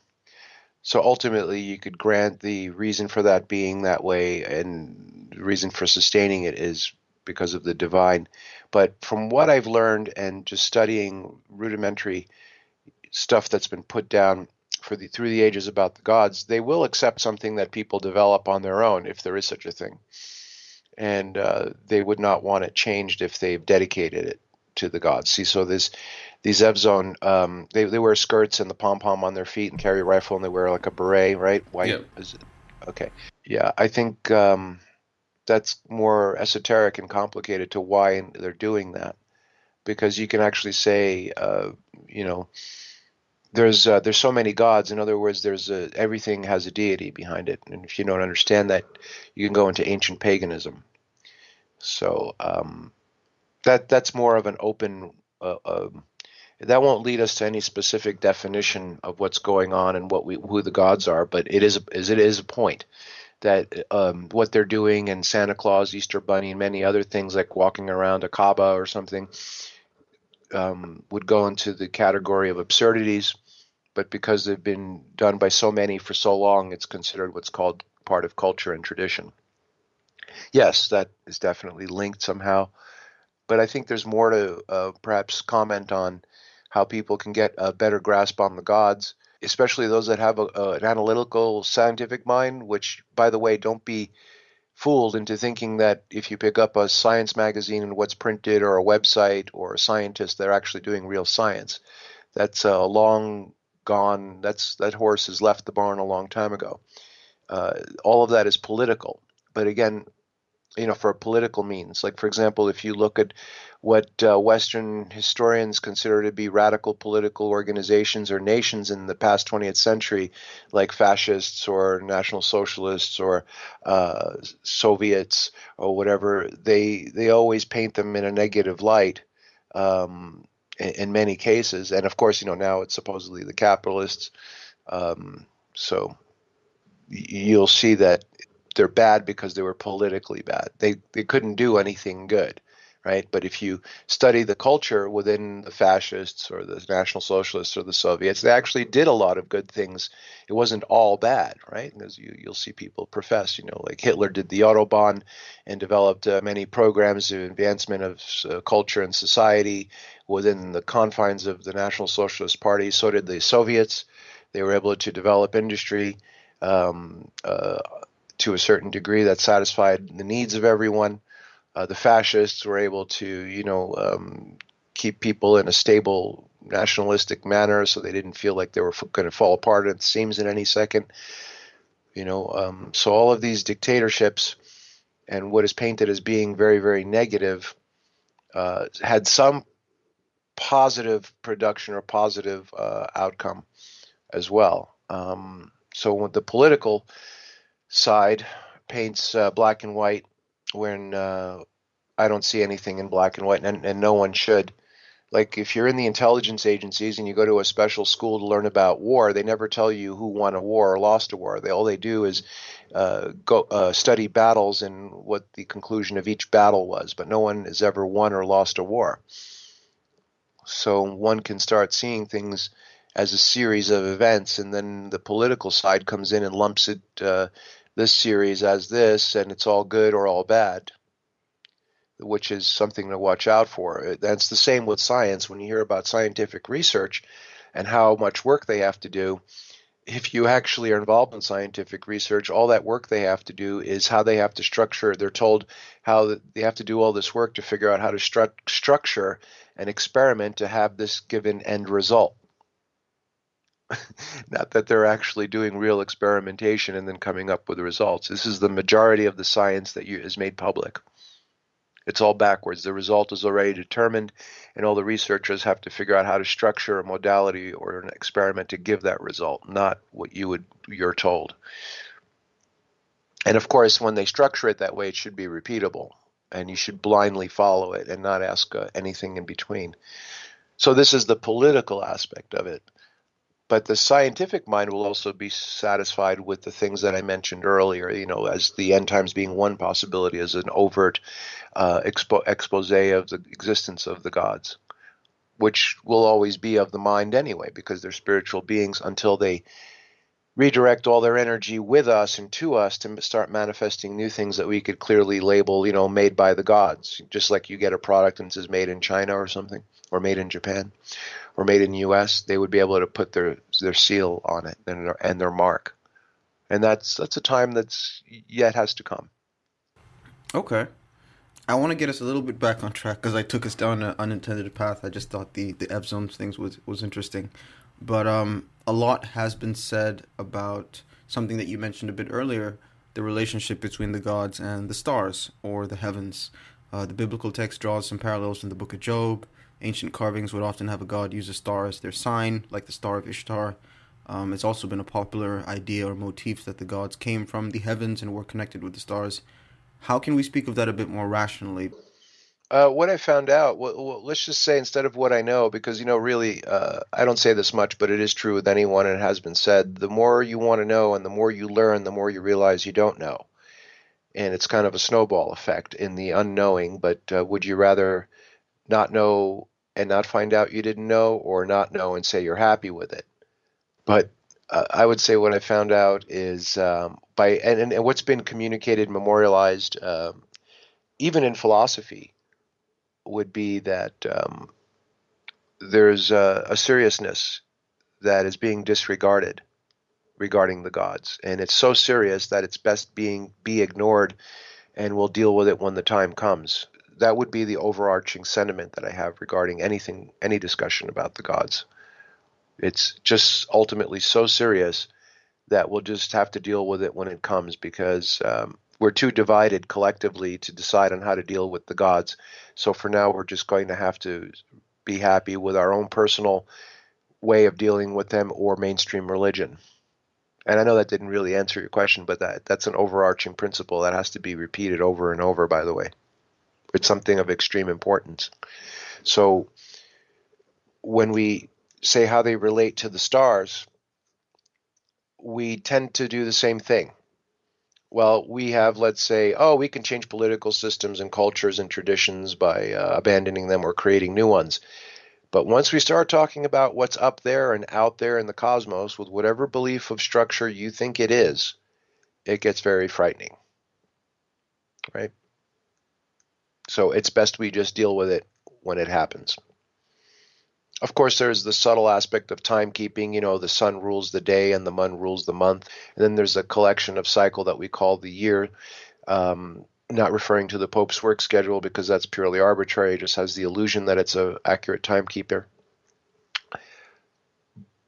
So ultimately, you could grant the reason for that being that way, and the reason for sustaining it is because of the divine. But from what I've learned and just studying rudimentary stuff that's been put down for the through the ages about the gods, they will accept something that people develop on their own, if there is such a thing. And uh, they would not want it changed if they've dedicated it to the gods. See, so this these Evzone, um, they they wear skirts and the pom pom on their feet and carry a rifle, and they wear like a beret, right? White. Yep. Is it? Okay. Yeah, I think um, that's more esoteric and complicated to why they're doing that, because you can actually say, uh, you know, there's uh, there's so many gods. In other words, there's a, everything has a deity behind it, and if you don't understand that, you can go into ancient paganism. So um, that that's more of an open. Uh, um, that won't lead us to any specific definition of what's going on and what we who the gods are, but it is a, it is a point that um, what they're doing, and Santa Claus, Easter Bunny, and many other things like walking around a Kaaba or something um, would go into the category of absurdities. But because they've been done by so many for so long, it's considered what's called part of culture and tradition. Yes, that is definitely linked somehow. But I think there's more to uh, perhaps comment on how people can get a better grasp on the gods, especially those that have a, a, an analytical, scientific mind, which, by the way, don't be fooled into thinking that if you pick up a science magazine and what's printed, or a website, or a scientist, they're actually doing real science. That's a long gone, that's that horse has left the barn a long time ago. Uh, all of that is political. But again, you know, for political means. Like, for example, if you look at what uh, Western historians consider to be radical political organizations or nations in the past twentieth century, like fascists or National Socialists or uh, Soviets or whatever, they they always paint them in a negative light um, in, in many cases. And of course, you know, now it's supposedly the capitalists. Um, so you'll see that they're bad because they were politically bad. They they couldn't do anything good, right? But if you study the culture within the fascists or the National Socialists or the Soviets, they actually did a lot of good things. It wasn't all bad, right? Because you, you'll see people profess, you know, like Hitler did the Autobahn and developed uh, many programs of advancement of uh, culture and society within the confines of the National Socialist Party. So did the Soviets. They were able to develop industry um, uh, to a certain degree that satisfied the needs of everyone. Uh, the fascists were able to, you know, um, keep people in a stable nationalistic manner, so they didn't feel like they were going to fall apart at the seams in any second. You know, um, so all of these dictatorships and what is painted as being very, very negative uh, had some positive production or positive uh, outcome as well. Um, so when the political side paints uh, black and white, when uh, I don't see anything in black and white, and, and no one should. Like if you're in the intelligence agencies and you go to a special school to learn about war, they never tell you who won a war or lost a war. They all they do is uh, go uh, study battles and what the conclusion of each battle was, but no one has ever won or lost a war. So one can start seeing things as a series of events, and then the political side comes in and lumps it uh, this series as this, and it's all good or all bad, which is something to watch out for. That's the same with science. When you hear about scientific research and how much work they have to do, if you actually are involved in scientific research, all that work they have to do is how they have to structure. They're told how they have to do all this work to figure out how to stru- structure an experiment to have this given end result. Not that they're actually doing real experimentation and then coming up with the results. This is the majority of the science that you, is made public. It's all backwards. The result is already determined, and all the researchers have to figure out how to structure a modality or an experiment to give that result, not what you would you're told. And of course, when they structure it that way, it should be repeatable, and you should blindly follow it and not ask uh, anything in between. So this is the political aspect of it. But the scientific mind will also be satisfied with the things that I mentioned earlier, you know, as the end times being one possibility, as an overt uh, expo- expose of the existence of the gods, which will always be of the mind anyway, because they're spiritual beings until they redirect all their energy with us and to us to start manifesting new things that we could clearly label, you know, made by the gods. Just like you get a product and it says made in China or something, or made in Japan, or made in the U S, they would be able to put their their seal on it and their, and their mark. And that's that's a time that's yet has to come. Okay. I want to get us a little bit back on track because I took us down an unintended path. I just thought the the F zones things was was interesting, but um, a lot has been said about something that you mentioned a bit earlier: the relationship between the gods and the stars or the heavens. Uh, the biblical text draws some parallels from the Book of Job. Ancient carvings would often have a god use a star as their sign, like the Star of Ishtar. Um, it's also been a popular idea or motif that the gods came from the heavens and were connected with the stars. How can we speak of that a bit more rationally? Uh, what I found out, well, well, let's just say instead of what I know, because, you know, really, uh, I don't say this much, but it is true with anyone, and it has been said, the more you want to know and the more you learn, the more you realize you don't know. And it's kind of a snowball effect in the unknowing, but uh, would you rather not know and not find out you didn't know, or not know and say you're happy with it? But uh, I would say what I found out is um, by, and, and what's been communicated, memorialized, um, even in philosophy, would be that um, there's a, a seriousness that is being disregarded regarding the gods, and it's so serious that it's best being be ignored, and we'll deal with it when the time comes. That would be the overarching sentiment that I have regarding anything, any discussion about the gods. It's just ultimately so serious that we'll just have to deal with it when it comes, because um, we're too divided collectively to decide on how to deal with the gods. So for now, we're just going to have to be happy with our own personal way of dealing with them, or mainstream religion. And I know that didn't really answer your question, but that that's an overarching principle that has to be repeated over and over, by the way. It's something of extreme importance. So when we say how they relate to the stars, we tend to do the same thing. Well, we have, let's say, oh, we can change political systems and cultures and traditions by uh, abandoning them or creating new ones. But once we start talking about what's up there and out there in the cosmos, with whatever belief of structure you think it is, it gets very frightening, right? So it's best we just deal with it when it happens. Of course, there's the subtle aspect of timekeeping. You know, the sun rules the day and the moon rules the month. And then there's a collection of cycle that we call the year, um, not referring to the Pope's work schedule because that's purely arbitrary. It just has the illusion that it's an accurate timekeeper.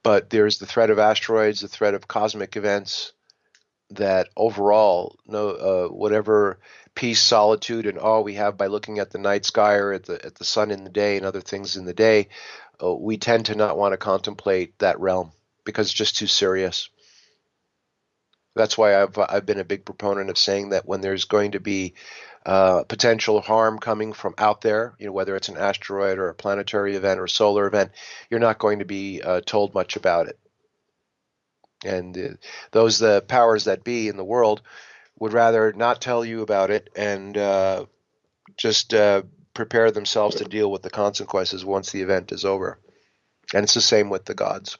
but there's the threat of asteroids, the threat of cosmic events, that overall, no, uh, whatever peace, solitude, and awe we have by looking at the night sky or at the at the sun in the day and other things in the day, uh, we tend to not want to contemplate that realm because it's just too serious. That's why I've I've been a big proponent of saying that when there's going to be uh, potential harm coming from out there, you know, whether it's an asteroid or a planetary event or a solar event, you're not going to be uh, told much about it. And uh, those the powers that be in the world would rather not tell you about it and uh, just uh, prepare themselves to deal with the consequences once the event is over. And it's the same with the gods.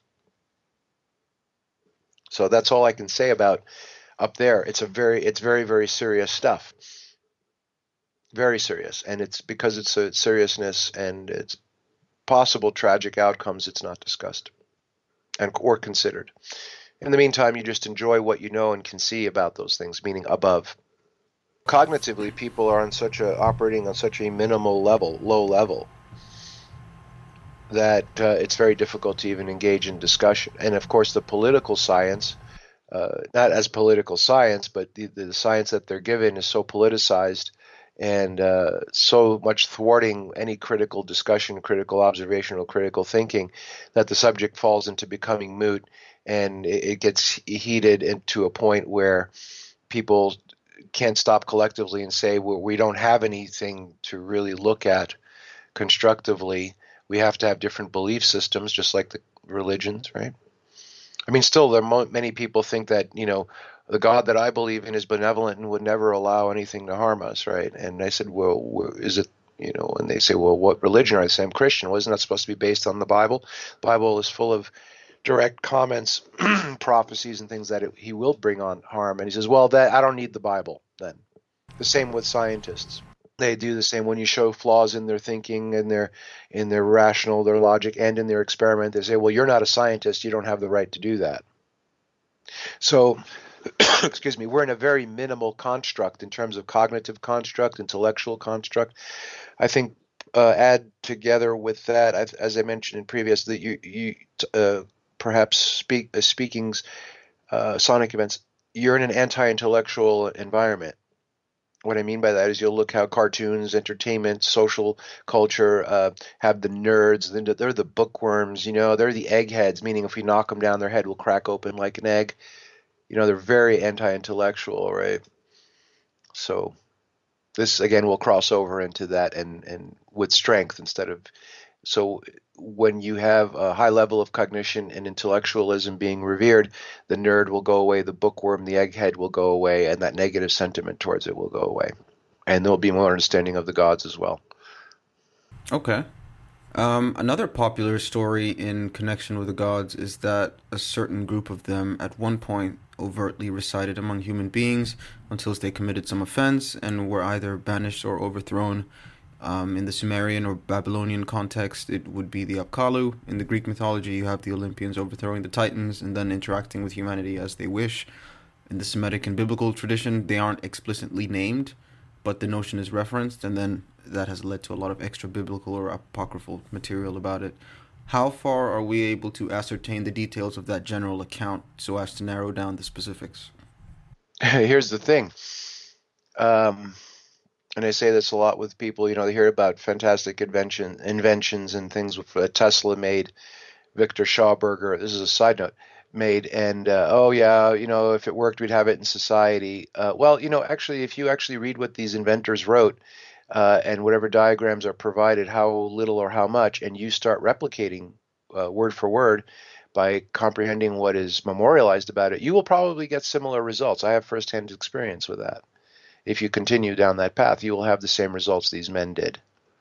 So that's all I can say about up there. It's a very, it's very, very serious stuff. Very serious, and it's because it's a seriousness and it's possible tragic outcomes. It's not discussed and or considered. In the meantime, you just enjoy what you know and can see about those things, meaning above. Cognitively, people are on such a operating on such a minimal level, low level, that uh, it's very difficult to even engage in discussion. And of course, the political science, uh, not as political science, but the, the science that they're given is so politicized and uh, so much thwarting any critical discussion, critical observational, critical thinking, that the subject falls into becoming moot. And it gets heated into a point where people can't stop collectively and say, well, we don't have anything to really look at constructively. We have to have different belief systems, just like the religions, right? I mean, still, there are many people think that, you know, the God that I believe in is benevolent and would never allow anything to harm us, right? And I said, well, is it, you know, and they say, well, what religion are you? I say, I'm Christian. Wasn't that supposed to be based on the Bible? The Bible is full of direct comments, prophecies, and things that it, he will bring on harm. And he says, well, that I don't need the Bible then. The same with scientists. They do the same. When you show flaws in their thinking and their in their rational, their logic, and in their experiment, they say, well, you're not a scientist. You don't have the right to do that. So, excuse me, we're in a very minimal construct in terms of cognitive construct, intellectual construct. I think uh, add together with that, as I mentioned in previous, that you, you uh, perhaps speak uh, speakings, uh, sonic events, you're in an anti-intellectual environment. What I mean by that is you'll look how cartoons, entertainment, social culture uh, have the nerds. They're the bookworms, you know, they're the eggheads, meaning if we knock them down, their head will crack open like an egg. You know, they're very anti-intellectual, right? So this, again, will cross over into that and, and with strength instead of – so when you have a high level of cognition and intellectualism being revered, the nerd will go away, the bookworm, the egghead will go away, and that negative sentiment towards it will go away. And there will be more understanding of the gods as well. Okay. Um, another popular story in connection with the gods is that a certain group of them at one point overtly resided among human beings until they committed some offense and were either banished or overthrown. Um, in the Sumerian or Babylonian context, it would be the Apkallu. In the Greek mythology, you have the Olympians overthrowing the Titans and then interacting with humanity as they wish. In the Semitic and biblical tradition, they aren't explicitly named, but the notion is referenced, and then that has led to a lot of extra biblical or apocryphal material about it. How far are we able to ascertain the details of that general account so as to narrow down the specifics? Here's the thing. Um... And I say this a lot with people, you know, they hear about fantastic invention, inventions and things with uh, Tesla made, Victor Schauberger, this is a side note, made, and, uh, oh, yeah, you know, if it worked, we'd have it in society. Uh, well, you know, actually, if you actually read what these inventors wrote uh, and whatever diagrams are provided, how little or how much, and you start replicating uh, word for word by comprehending what is memorialized about it, you will probably get similar results. I have firsthand experience with that. If you continue down that path, you will have the same results these men did.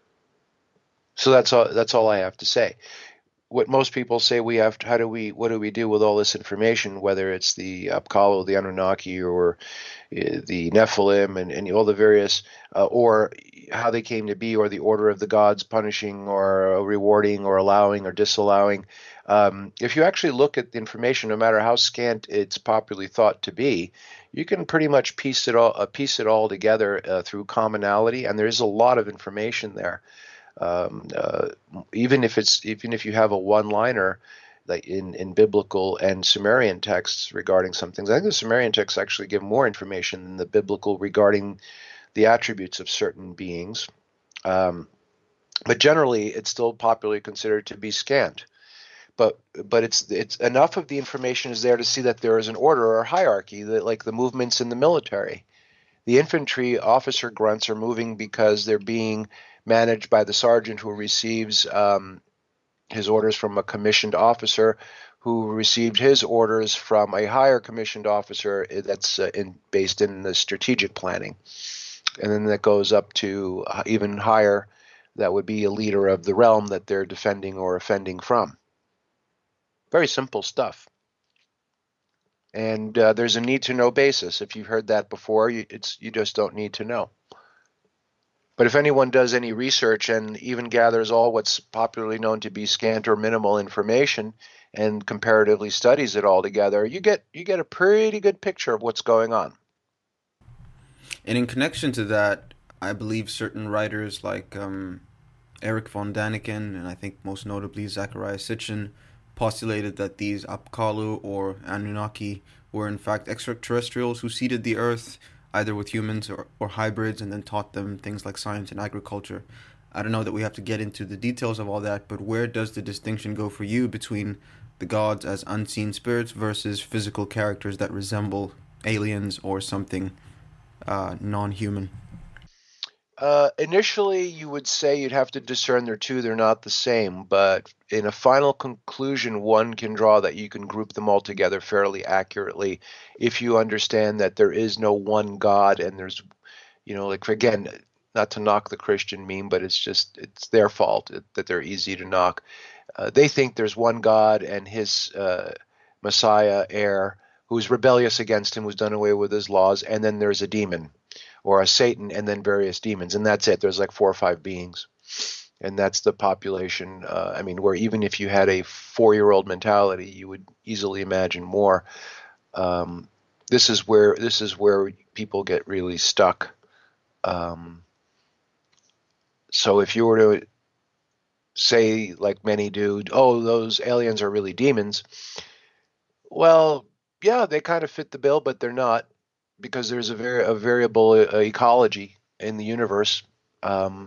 So that's all. That's all I have to say. What most people say we have to, how do we, what do we do with all this information, whether it's the Apkallu, the Anunnaki, or uh, the Nephilim, and, and all the various, uh, or how they came to be, or the order of the gods punishing or uh, rewarding or allowing or disallowing. Um, if you actually look at the information, no matter how scant it's popularly thought to be, you can pretty much piece it all uh, piece it all together uh, through commonality, and there is a lot of information there. Um, uh, even if it's even if you have a one-liner, like in, in biblical and Sumerian texts regarding some things. I think the Sumerian texts actually give more information than the biblical regarding the attributes of certain beings. Um, but generally, it's still popularly considered to be scant. But but it's it's enough of the information is there to see that there is an order or hierarchy, that like the movements in the military. The infantry officer grunts are moving because they're being managed by the sergeant who receives um, his orders from a commissioned officer who received his orders from a higher commissioned officer that's uh, in, based in the strategic planning. And then that goes up to even higher, that would be a leader of the realm that they're defending or offending from. Very simple stuff. And uh, there's a need-to-know basis. If you've heard that before, you, it's you just don't need to know. But if anyone does any research and even gathers all what's popularly known to be scant or minimal information and comparatively studies it all together, you get you get a pretty good picture of what's going on. And in connection to that, I believe certain writers like um, Erich von Däniken, and I think most notably Zecharia Sitchin, postulated that these Apkallu or Anunnaki were in fact extraterrestrials who seeded the earth either with humans or, or hybrids and then taught them things like science and agriculture. I don't know that we have to get into the details of all that, but where does the distinction go for you between the gods as unseen spirits versus physical characters that resemble aliens or something uh, non-human? Uh, initially, you would say you'd have to discern they're two, they're not the same, but in a final conclusion, one can draw that you can group them all together fairly accurately if you understand that there is no one God and there's, you know, like, again, not to knock the Christian meme, but it's just, it's their fault that they're easy to knock. Uh, they think there's one God and his uh, Messiah, heir, who's rebellious against him, who's done away with his laws, and then there's a demon or a Satan, and then various demons, and that's it. There's like four or five beings, and that's the population. Uh, I mean, where even if you had a four-year-old mentality, you would easily imagine more. Um, this is where this is where people get really stuck. Um, so if you were to say, like many do, oh, those aliens are really demons, well, yeah, they kind of fit the bill, but they're not, because there's a very a variable uh, ecology in the universe. Um,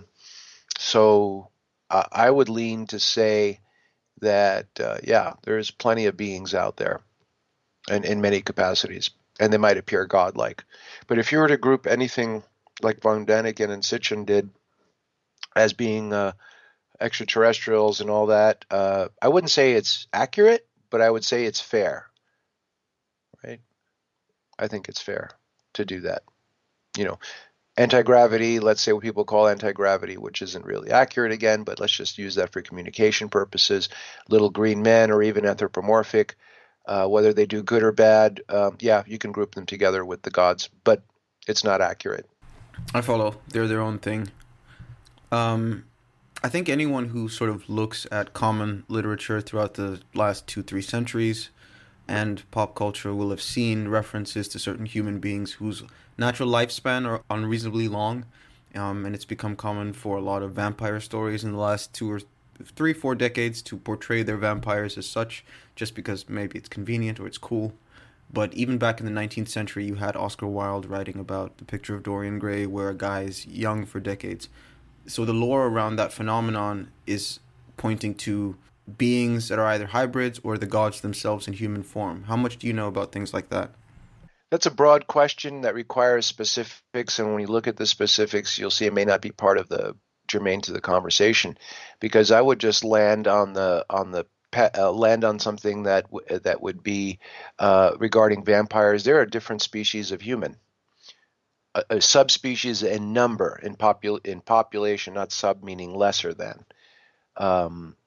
so uh, I would lean to say that, uh, yeah, there's plenty of beings out there and in many capacities, and they might appear godlike. But if you were to group anything like von Däniken and Sitchin did as being uh, extraterrestrials and all that, uh, I wouldn't say it's accurate, but I would say it's fair, right? I think it's fair to do that. You know, anti-gravity, let's say what people call anti-gravity, which isn't really accurate again, but let's just use that for communication purposes. Little green men or even anthropomorphic, uh, whether they do good or bad, um, yeah, you can group them together with the gods, but it's not accurate. I follow. They're their own thing. Um, I think anyone who sort of looks at common literature throughout the last two, three centuries and pop culture will have seen references to certain human beings whose natural lifespan are unreasonably long. Um, and it's become common for a lot of vampire stories in the last two or three, four decades to portray their vampires as such, just because maybe it's convenient or it's cool. But even back in the nineteenth century, you had Oscar Wilde writing about The Picture of Dorian Gray, where a guy is young for decades. So the lore around that phenomenon is pointing to beings that are either hybrids or the gods themselves in human form. How much do you know about things like that? That's a broad question that requires specifics, and when you look at the specifics, you'll see it may not be part of the germane to the conversation, because I would just land on the on the uh, land on something that w- that would be uh, regarding vampires. There are different species of human, a, a subspecies in number in popul in population, not sub meaning lesser than. Um,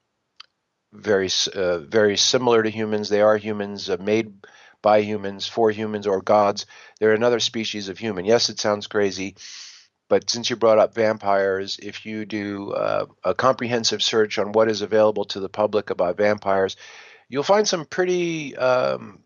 very uh, very similar to humans. They are humans, uh, made by humans, for humans, or gods. They're another species of human. Yes, it sounds crazy, but since you brought up vampires, if you do uh, a comprehensive search on what is available to the public about vampires, you'll find some pretty um,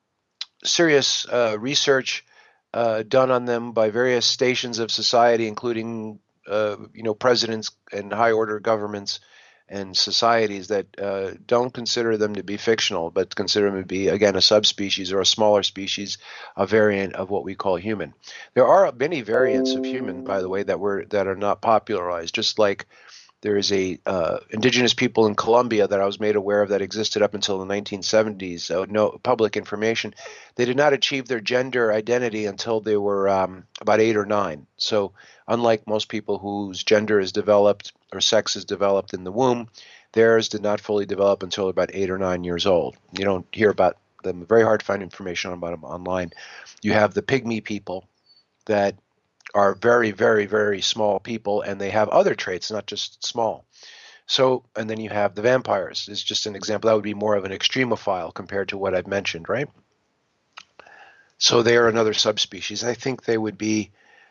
serious uh, research uh, done on them by various stations of society, including uh, you know presidents and high order governments. and societies that uh, don't consider them to be fictional, but consider them to be, again, a subspecies or a smaller species, a variant of what we call human. There are many variants of human, by the way, that were that are not popularized. Just like there is a uh, indigenous people in Colombia that I was made aware of that existed up until the nineteen seventies. Uh, no public information. They did not achieve their gender identity until they were um, about eight or nine. So unlike most people whose gender is developed or sex is developed in the womb, theirs did not fully develop until about eight or nine years old. You don't hear about them. Very hard to find information about them online. You have the pygmy people that are very, very, very small people, and they have other traits, not just small. So, and then you have the vampires is just an example. That would be more of an extremophile compared to what I've mentioned, right? So they are another subspecies. I think they would be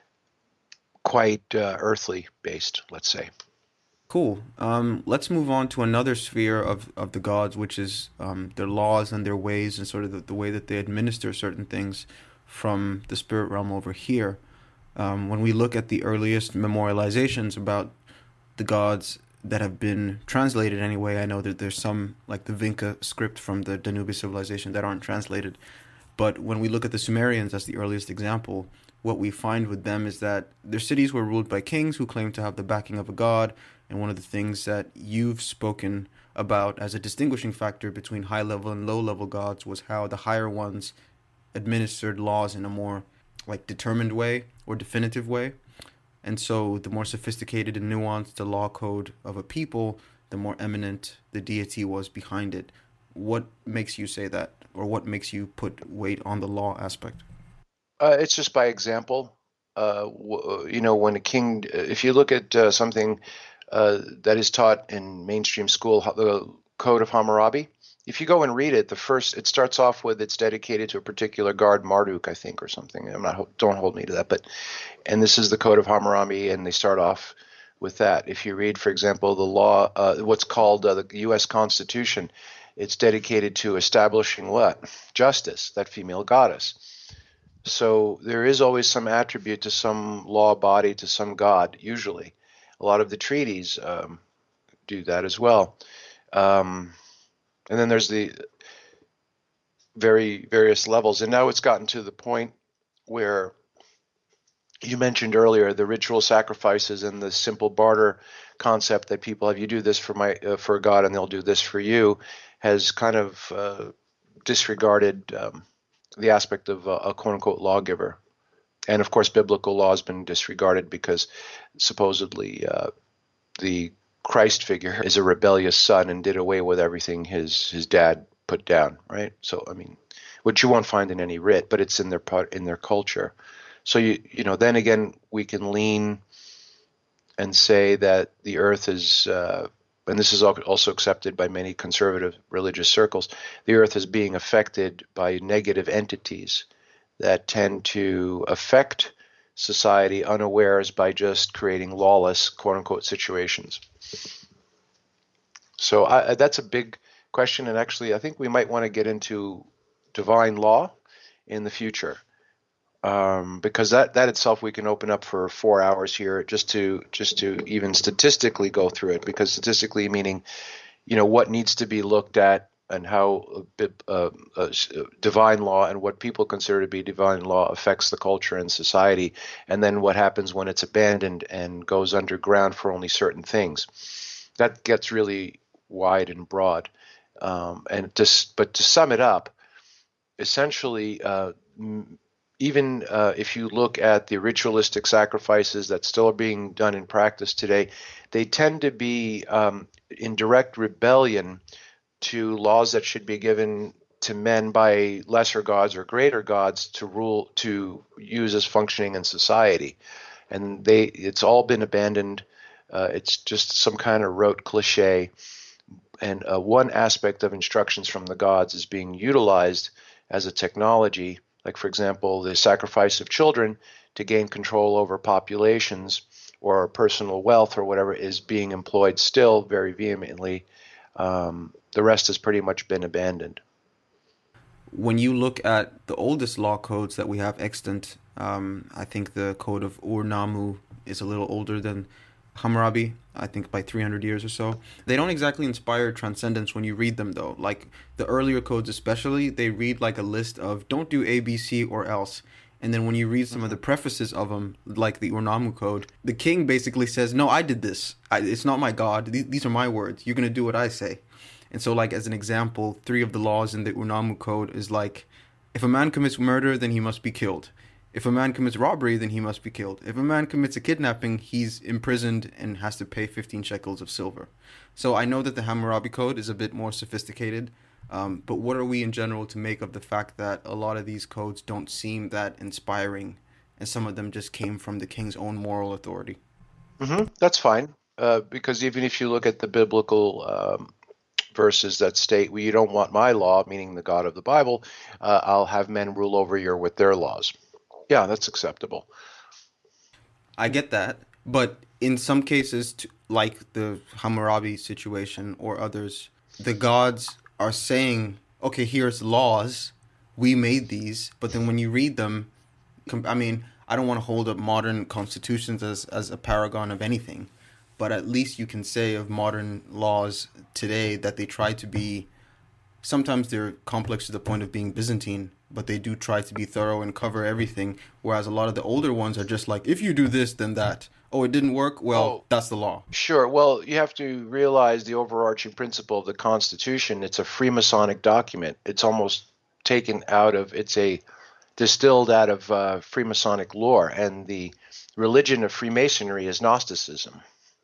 quite uh, earthly based, let's say. Cool. Um, let's move on to another sphere of, of the gods, which is um, their laws and their ways and sort of the, the way that they administer certain things from the spirit realm over here. Um, when we look at the earliest memorializations about the gods that have been translated anyway, I know that there's some, like the Vinca script from the Danube civilization, that aren't translated. But when we look at the Sumerians as the earliest example, what we find with them is that their cities were ruled by kings who claimed to have the backing of a god. And one of the things that you've spoken about as a distinguishing factor between high-level and low-level gods was how the higher ones administered laws in a more like determined way or definitive way. And so the more sophisticated and nuanced the law code of a people, the more eminent the deity was behind it. What makes you say that, or what makes you put weight on the law aspect? Uh, it's just by example. Uh, w- you know, when a king, if you look at uh, something uh, that is taught in mainstream school, the Code of Hammurabi, if you go and read it, the first, it starts off with it's dedicated to a particular god, Marduk, I think, or something. I'm not, don't hold me to that, but, and this is the Code of Hammurabi, and they start off with that. If you read, for example, the law, uh, what's called uh, the U S Constitution, it's dedicated to establishing what? Justice, that female goddess. So there is always some attribute to some law body, to some god, usually. A lot of the treaties um, do that as well. Um, and then there's the very various levels. And now it's gotten to the point where you mentioned earlier the ritual sacrifices and the simple barter concept that people have. You do this for my uh, for God, and they'll do this for you, has kind of uh, disregarded um, the aspect of a, a quote-unquote lawgiver. And of course, biblical law has been disregarded because supposedly uh, the Christ figure is a rebellious son and did away with everything his his dad put down, right? So, I mean, which you won't find in any writ, but it's in their part in their culture. So you you know, then again, we can lean and say that the earth is, uh, and this is also accepted by many conservative religious circles, the earth is being affected by negative entities that tend to affect society unawares by just creating lawless, quote-unquote, situations. So I, that's a big question, and actually I think we might want to get into divine law in the future, um, because that, that itself we can open up for four hours here just to just to even statistically go through it, because statistically meaning, you know, what needs to be looked at and how uh, uh, divine law and what people consider to be divine law affects the culture and society, and then what happens when it's abandoned and goes underground for only certain things. That gets really wide and broad. Um, and just, but to sum it up, essentially, uh, even uh, if you look at the ritualistic sacrifices that still are being done in practice today, they tend to be um, in direct rebellion to laws that should be given to men by lesser gods or greater gods to rule, to use as functioning in society. And they, it's all been abandoned. Uh, it's just some kind of rote cliche. And uh, one aspect of instructions from the gods is being utilized as a technology, like, for example, the sacrifice of children to gain control over populations or personal wealth or whatever is being employed still very vehemently. Um, the rest has pretty much been abandoned. When you look at the oldest law codes that we have extant, um, I think the code of Ur-Nammu is a little older than Hammurabi, I think by three hundred years or so. They don't exactly inspire transcendence when you read them, though. Like the earlier codes, especially, they read like a list of don't do A, B, C, or else. And then when you read some of the prefaces of them, like the Urnamu Code, the king basically says, no, I did this. I, it's not my God. These, these are my words. You're going to do what I say. And so, like, as an example, three of the laws in the Urnamu Code is like, if a man commits murder, then he must be killed. If a man commits robbery, then he must be killed. If a man commits a kidnapping, he's imprisoned and has to pay fifteen shekels of silver. So I know that the Hammurabi Code is a bit more sophisticated, um, but what are we in general to make of the fact that a lot of these codes don't seem that inspiring, and some of them just came from the king's own moral authority? Mm-hmm. That's fine, uh, because even if you look at the biblical um, verses that state, well, you don't want my law, meaning the God of the Bible, uh, I'll have men rule over you with their laws. Yeah, that's acceptable. I get that, but in some cases, t- like the Hammurabi situation or others, the gods are saying, okay, here's laws, we made these, but then when you read them, com- I mean, I don't want to hold up modern constitutions as, as a paragon of anything, but at least you can say of modern laws today that they try to be, sometimes they're complex to the point of being Byzantine, but they do try to be thorough and cover everything, whereas a lot of the older ones are just like, if you do this, then that. Oh, it didn't work? Well, oh, that's the law. Sure. Well, you have to realize the overarching principle of the Constitution. It's a Freemasonic document. It's almost taken out of, it's a distilled out of uh, Freemasonic lore, and the religion of Freemasonry is Gnosticism.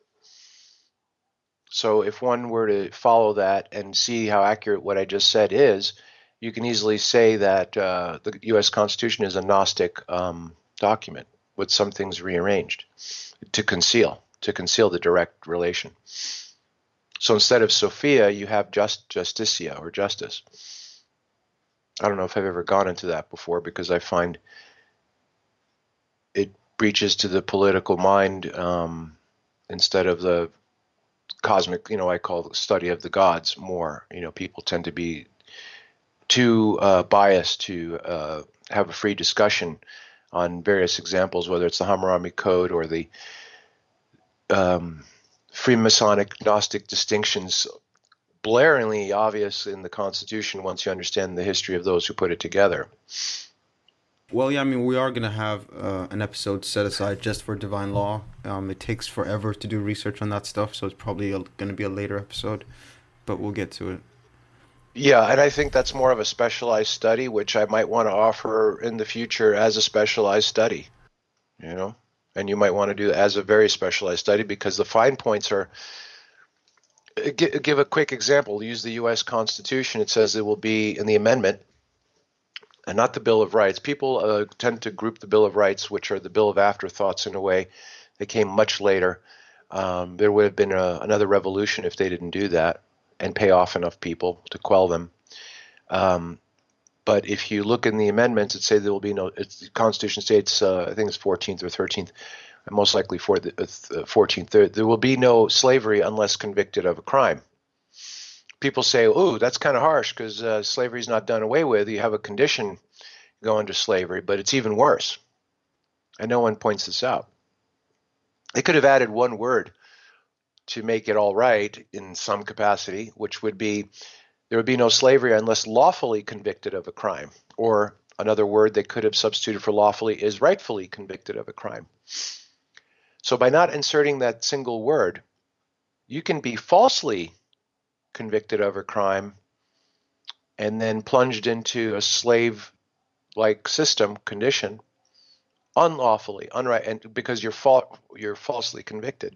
So if one were to follow that and see how accurate what I just said is, you can easily say that uh, the U S Constitution is a Gnostic um, document with some things rearranged to conceal, to conceal the direct relation. So instead of Sophia, you have just Justitia, or justice. I don't know if I've ever gone into that before, because I find it reaches to the political mind um, instead of the cosmic, you know, I call the study of the gods more. You know, people tend to be too uh, biased to uh, have a free discussion on various examples, whether it's the Hammurabi Code or the um, Freemasonic Gnostic distinctions, blaringly obvious in the Constitution once you understand the history of those who put it together. Well, yeah, I mean, we are going to have uh, an episode set aside just for divine law. Um, it takes forever to do research on that stuff, so it's probably going to be a later episode, but we'll get to it. Yeah, and I think that's more of a specialized study, which I might want to offer in the future as a specialized study, you know, and you might want to do it as a very specialized study, because the fine points are, give a quick example, use the U S Constitution. It says it will be in the amendment, and not the Bill of Rights. People uh, tend to group the Bill of Rights, which are the Bill of Afterthoughts in a way. They came much later. Um, there would have been a, another revolution if they didn't do that and pay off enough people to quell them. Um, but if you look in the amendments, it says there will be no, it's, the Constitution states, uh, I think it's fourteenth or thirteenth, most likely for the uh, fourteenth, there, there will be no slavery unless convicted of a crime. People say, oh, that's kind of harsh because uh, slavery is not done away with. You have a condition go into slavery, but it's even worse. And no one points this out. They could have added one word to make it all right in some capacity, which would be there would be no slavery unless lawfully convicted of a crime. Or another word they could have substituted for lawfully is rightfully convicted of a crime. So by not inserting that single word, you can be falsely convicted of a crime and then plunged into a slave-like system condition unlawfully, unright, and because you're fa- you're falsely convicted.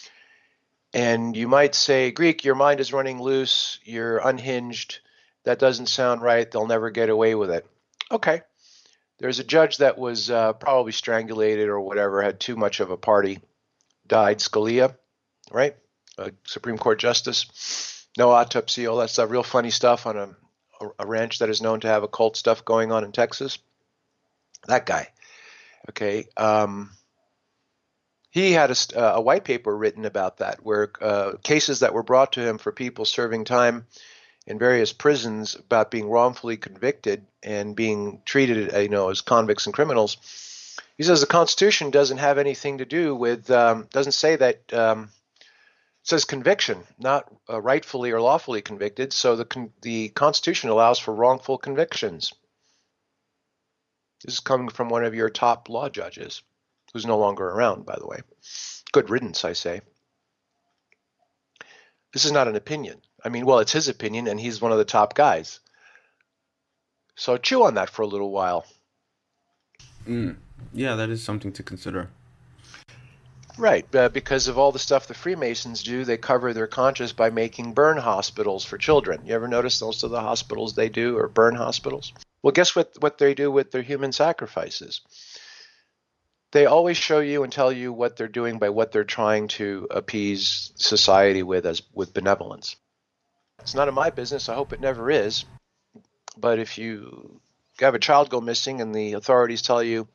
And you might say, Greek, your mind is running loose, you're unhinged, that doesn't sound right, they'll never get away with it. Okay. There's a judge that was uh, probably strangulated or whatever, had too much of a party, died, Scalia, right? A Supreme Court justice, no autopsy, all that stuff, real funny stuff on a, a ranch that is known to have occult stuff going on in Texas. That guy, okay. Um, he had a, a white paper written about that, where uh, cases that were brought to him for people serving time in various prisons about being wrongfully convicted and being treated, you know, as convicts and criminals. He says the Constitution doesn't have anything to do with, um, doesn't say that, um, it says conviction, not uh, rightfully or lawfully convicted. So the con- the Constitution allows for wrongful convictions. This is coming from one of your top law judges, who's no longer around, by the way. Good riddance, I say. This is not an opinion. I mean, well, it's his opinion, and he's one of the top guys. So chew on that for a little while. Mm. Yeah, that is something to consider. Right, uh, because of all the stuff the Freemasons do, they cover their conscience by making burn hospitals for children. You ever notice most of the hospitals they do are burn hospitals? Well, guess what, what they do with their human sacrifices? They always show you and tell you what they're doing by what they're trying to appease society with as with benevolence. It's none of my business. I hope it never is. But if you have a child go missing and the authorities tell you,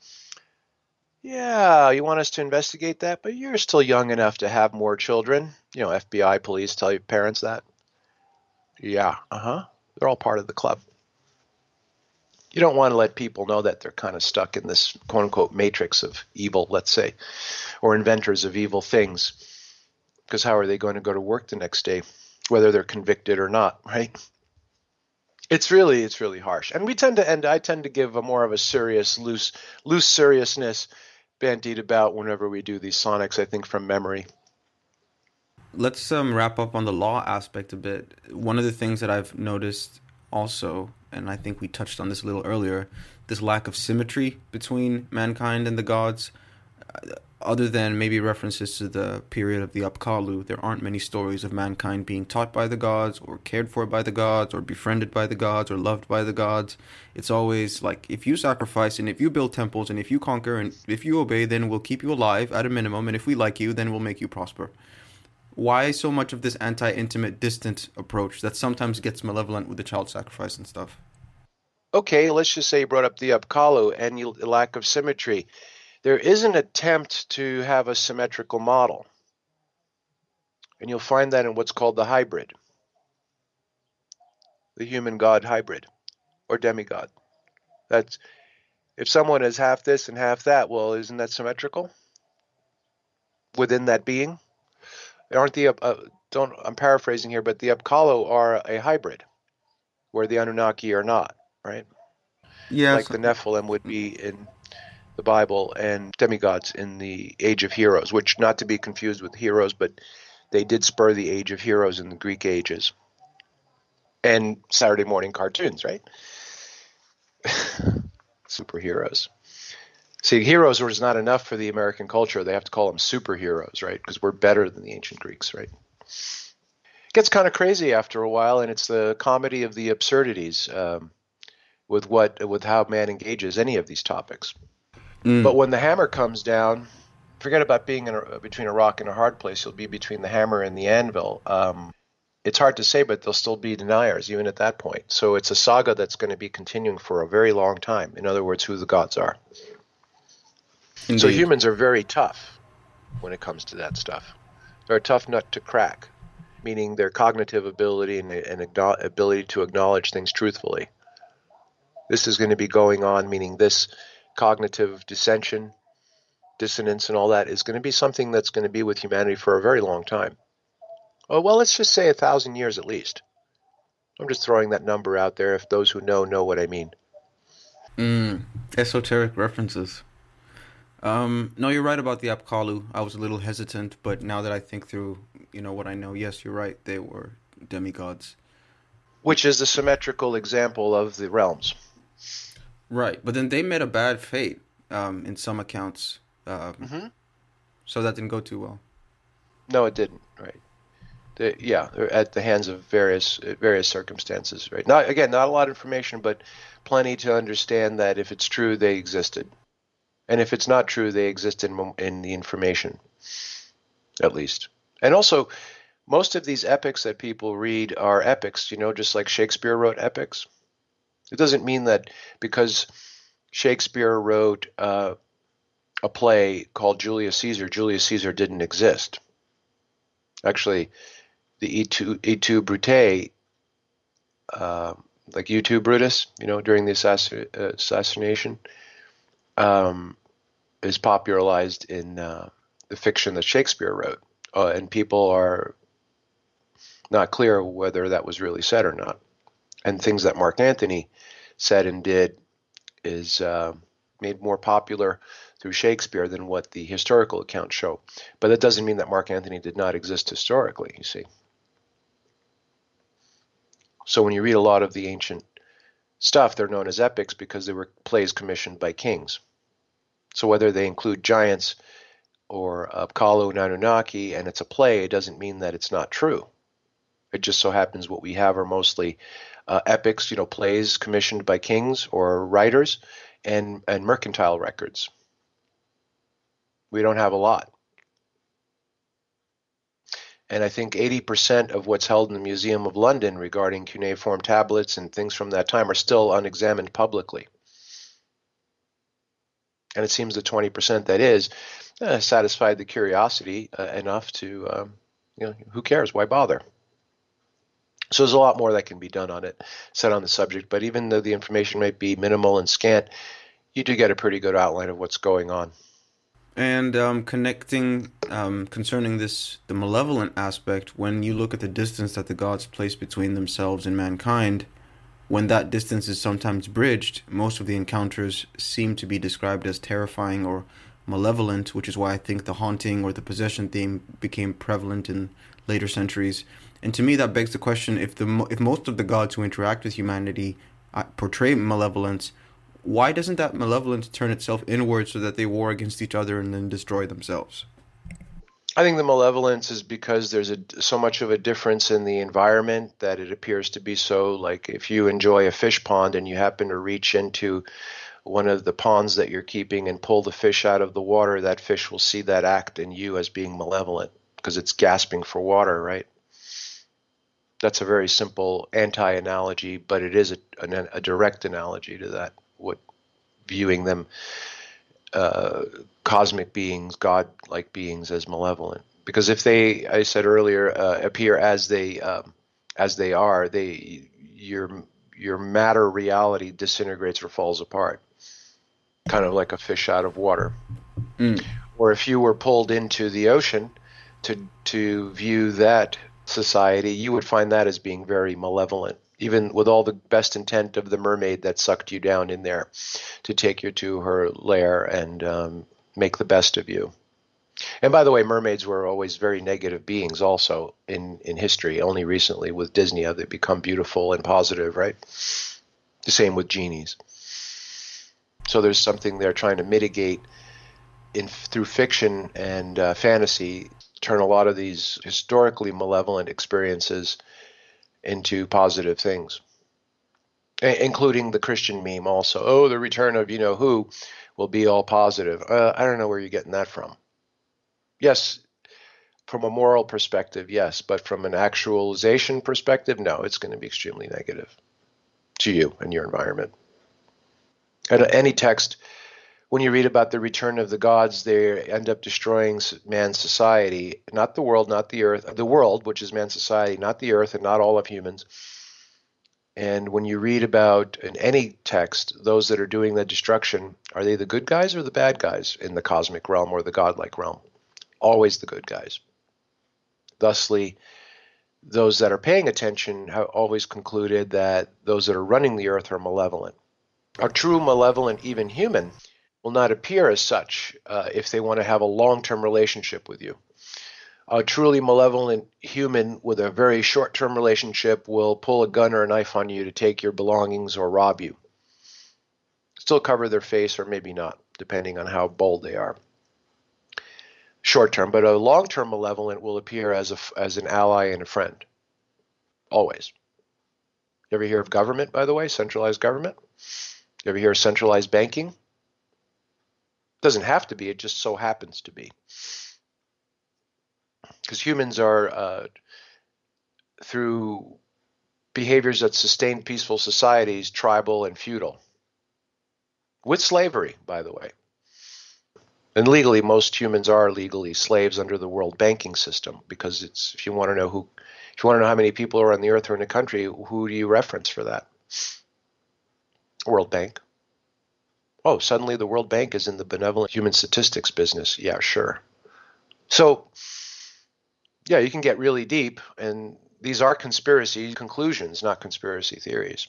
yeah, you want us to investigate that, but you're still young enough to have more children. You know, F B I, police tell your parents that. Yeah, uh-huh. They're all part of the club. You don't want to let people know that they're kind of stuck in this quote-unquote matrix of evil, let's say, or inventors of evil things, because how are they going to go to work the next day, whether they're convicted or not, right? It's really, it's really harsh. And we tend to, and I tend to give a more of a serious, loose, loose seriousness bandied about whenever we do these sonics, I think, from memory. Let's um, wrap up on the law aspect a bit. One of the things that I've noticed also, and I think we touched on this a little earlier, this lack of symmetry between mankind and the gods. Uh, other than maybe references to the period of the Apkallu, there aren't many stories of mankind being taught by the gods, or cared for by the gods, or befriended by the gods, or loved by the gods. It's always like, if you sacrifice, and if you build temples, and if you conquer, and if you obey, then we'll keep you alive at a minimum, and if we like you, then we'll make you prosper. Why so much of this anti-intimate, distant approach that sometimes gets malevolent with the child sacrifice and stuff? Okay, let's just say you brought up the Apkallu and you, lack of symmetry. There is an attempt to have a symmetrical model, and you'll find that in what's called the hybrid, the human-god hybrid, or demigod. That's, if someone is half this and half that, well, isn't that symmetrical within that being? Aren't the uh, don't I'm paraphrasing here, but the Apkallu are a hybrid, where the Anunnaki are not, right? Yeah, Like so, the Nephilim would be in the Bible and demigods in the Age of Heroes, which not to be confused with heroes, but they did spur the Age of Heroes in the Greek ages. And Saturday morning cartoons, right? Superheroes. See, heroes was not enough for the American culture. They have to call them superheroes, right? Because we're better than the ancient Greeks, right? It gets kind of crazy after a while, and it's the comedy of the absurdities um, with what with how man engages any of these topics. mm, But when the hammer comes down, forget about being in a, between a rock and a hard place. You'll be between the hammer and the anvil. Um, it's hard to say, but there'll still be deniers even at that point. So it's a saga that's going to be continuing for a very long time. In other words, who the gods are. indeed. So humans are very tough when it comes to that stuff. They're a tough nut to crack, meaning their cognitive ability and, and ability to acknowledge things truthfully. This is going to be going on, meaning this cognitive dissension, dissonance, and all that is going to be something that's going to be with humanity for a very long time. Oh, well, let's just say a thousand years at least. I'm just throwing that number out there if those who know know what I mean. Mm, esoteric references. Um, no, you're right about the Apkallu. I was a little hesitant, but now that I think through, you know, what I know, yes, you're right. They were demigods. Which is the symmetrical example of the realms. Right, but then they met a bad fate um, in some accounts. Um, Mm-hmm. So that didn't go too well. No, it didn't. Right. The, yeah, at the hands of various various circumstances. Right. Not again, not a lot of information, but plenty to understand that if it's true, they existed, and if it's not true, they exist in in the information, at least. And also, most of these epics that people read are epics. You know, just like Shakespeare wrote epics. It doesn't mean that because Shakespeare wrote uh, a play called Julius Caesar, Julius Caesar didn't exist. Actually, the E two, E two Brute, uh, like E two Brutus, you know, during the assassin, uh, assassination, um, is popularized in uh, the fiction that Shakespeare wrote, uh, and people are not clear whether that was really said or not. And things that Mark Antony said and did is uh, made more popular through Shakespeare than what the historical accounts show. But that doesn't mean that Mark Antony did not exist historically, you see. So when you read a lot of the ancient stuff, they're known as epics because they were plays commissioned by kings. So whether they include giants or uh, Kalu and Anunnaki and it's a play, it doesn't mean that it's not true. It just so happens what we have are mostly uh, epics, you know, plays commissioned by kings or writers, and, and mercantile records. We don't have a lot. And I think eighty percent of what's held in the Museum of London regarding cuneiform tablets and things from that time are still unexamined publicly. And it seems the twenty percent that is uh, satisfied the curiosity uh, enough to, um, you know, who cares? Why bother? So there's a lot more that can be done on it, said on the subject. But even though the information might be minimal and scant, you do get a pretty good outline of what's going on. And um, connecting um, concerning this, the malevolent aspect, when you look at the distance that the gods place between themselves and mankind, when that distance is sometimes bridged, most of the encounters seem to be described as terrifying or malevolent, which is why I think the haunting or the possession theme became prevalent in later centuries. And to me, that begs the question: if the if most of the gods who interact with humanity uh, portray malevolence, why doesn't that malevolence turn itself inward so that they war against each other and then destroy themselves? I think the malevolence is because there's a, so much of a difference in the environment that it appears to be so. Like if you enjoy a fish pond and you happen to reach into one of the ponds that you're keeping and pull the fish out of the water, that fish will see that act in you as being malevolent because it's gasping for water, right? That's a very simple anti-analogy, but it is a, a, a direct analogy to that. What viewing them uh, cosmic beings, God-like beings, as malevolent. Because if they, I said earlier, uh, appear as they um, as they are, they your your matter reality disintegrates or falls apart, kind of like a fish out of water. Mm. Or if you were pulled into the ocean to to view that society, you would find that as being very malevolent, even with all the best intent of the mermaid that sucked you down in there to take you to her lair and um, make the best of you. And by the way, mermaids were always very negative beings also in, in history. Only recently with Disney have they become beautiful and positive, right? The same with genies. So there's something they're trying to mitigate in through fiction and uh, fantasy, turn a lot of these historically malevolent experiences into positive things, a- including the Christian meme also. Oh, the return of you-know-who will be all positive. Uh, I don't know where you're getting that from. Yes, from a moral perspective, yes, but from an actualization perspective, no, it's going to be extremely negative to you and your environment. And any text, when you read about the return of the gods, they end up destroying man's society, not the world, not the earth, the world, which is man's society, not the earth and not all of humans. And when you read about, in any text, those that are doing the destruction, are they the good guys or the bad guys in the cosmic realm or the godlike realm? Always the good guys. Thusly, those that are paying attention have always concluded that those that are running the earth are malevolent. A true malevolent, even human, will not appear as such uh, if they want to have a long-term relationship with you. A truly malevolent human with a very short-term relationship will pull a gun or a knife on you to take your belongings or rob you. Still cover their face or maybe not, depending on how bold they are. Short-term, but a long-term malevolent will appear as a, as an ally and a friend. Always. You ever hear of government, by the way? Centralized government? You ever hear of centralized banking? Doesn't have to be, it just so happens to be. Because humans are, uh, through behaviors that sustain peaceful societies, tribal and feudal. With slavery, by the way. And legally, most humans are legally slaves under the world banking system, because it's, if you want to know who, if you want to know how many people are on the earth or in a country, who do you reference for that? World Bank. Oh, suddenly the World Bank is in the benevolent human statistics business. Yeah, sure. So, yeah, you can get really deep, and these are conspiracy conclusions, not conspiracy theories.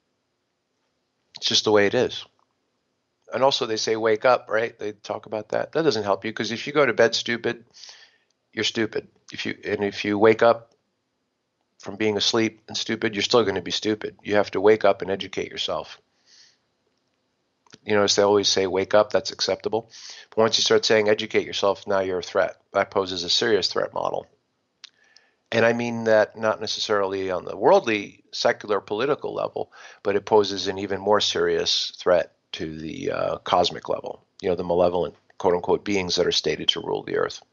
It's just the way it is. And also, they say wake up, right? They talk about that. That doesn't help you, because if you go to bed stupid, you're stupid. If you and if you wake up from being asleep and stupid, you're still going to be stupid. You have to wake up and educate yourself. You notice they always say wake up, that's acceptable. But once you start saying educate yourself, now you're a threat. That poses a serious threat model. And I mean that not necessarily on the worldly, secular, political level, but it poses an even more serious threat to the uh, cosmic level, you know, the malevolent, quote unquote, beings that are stated to rule the earth.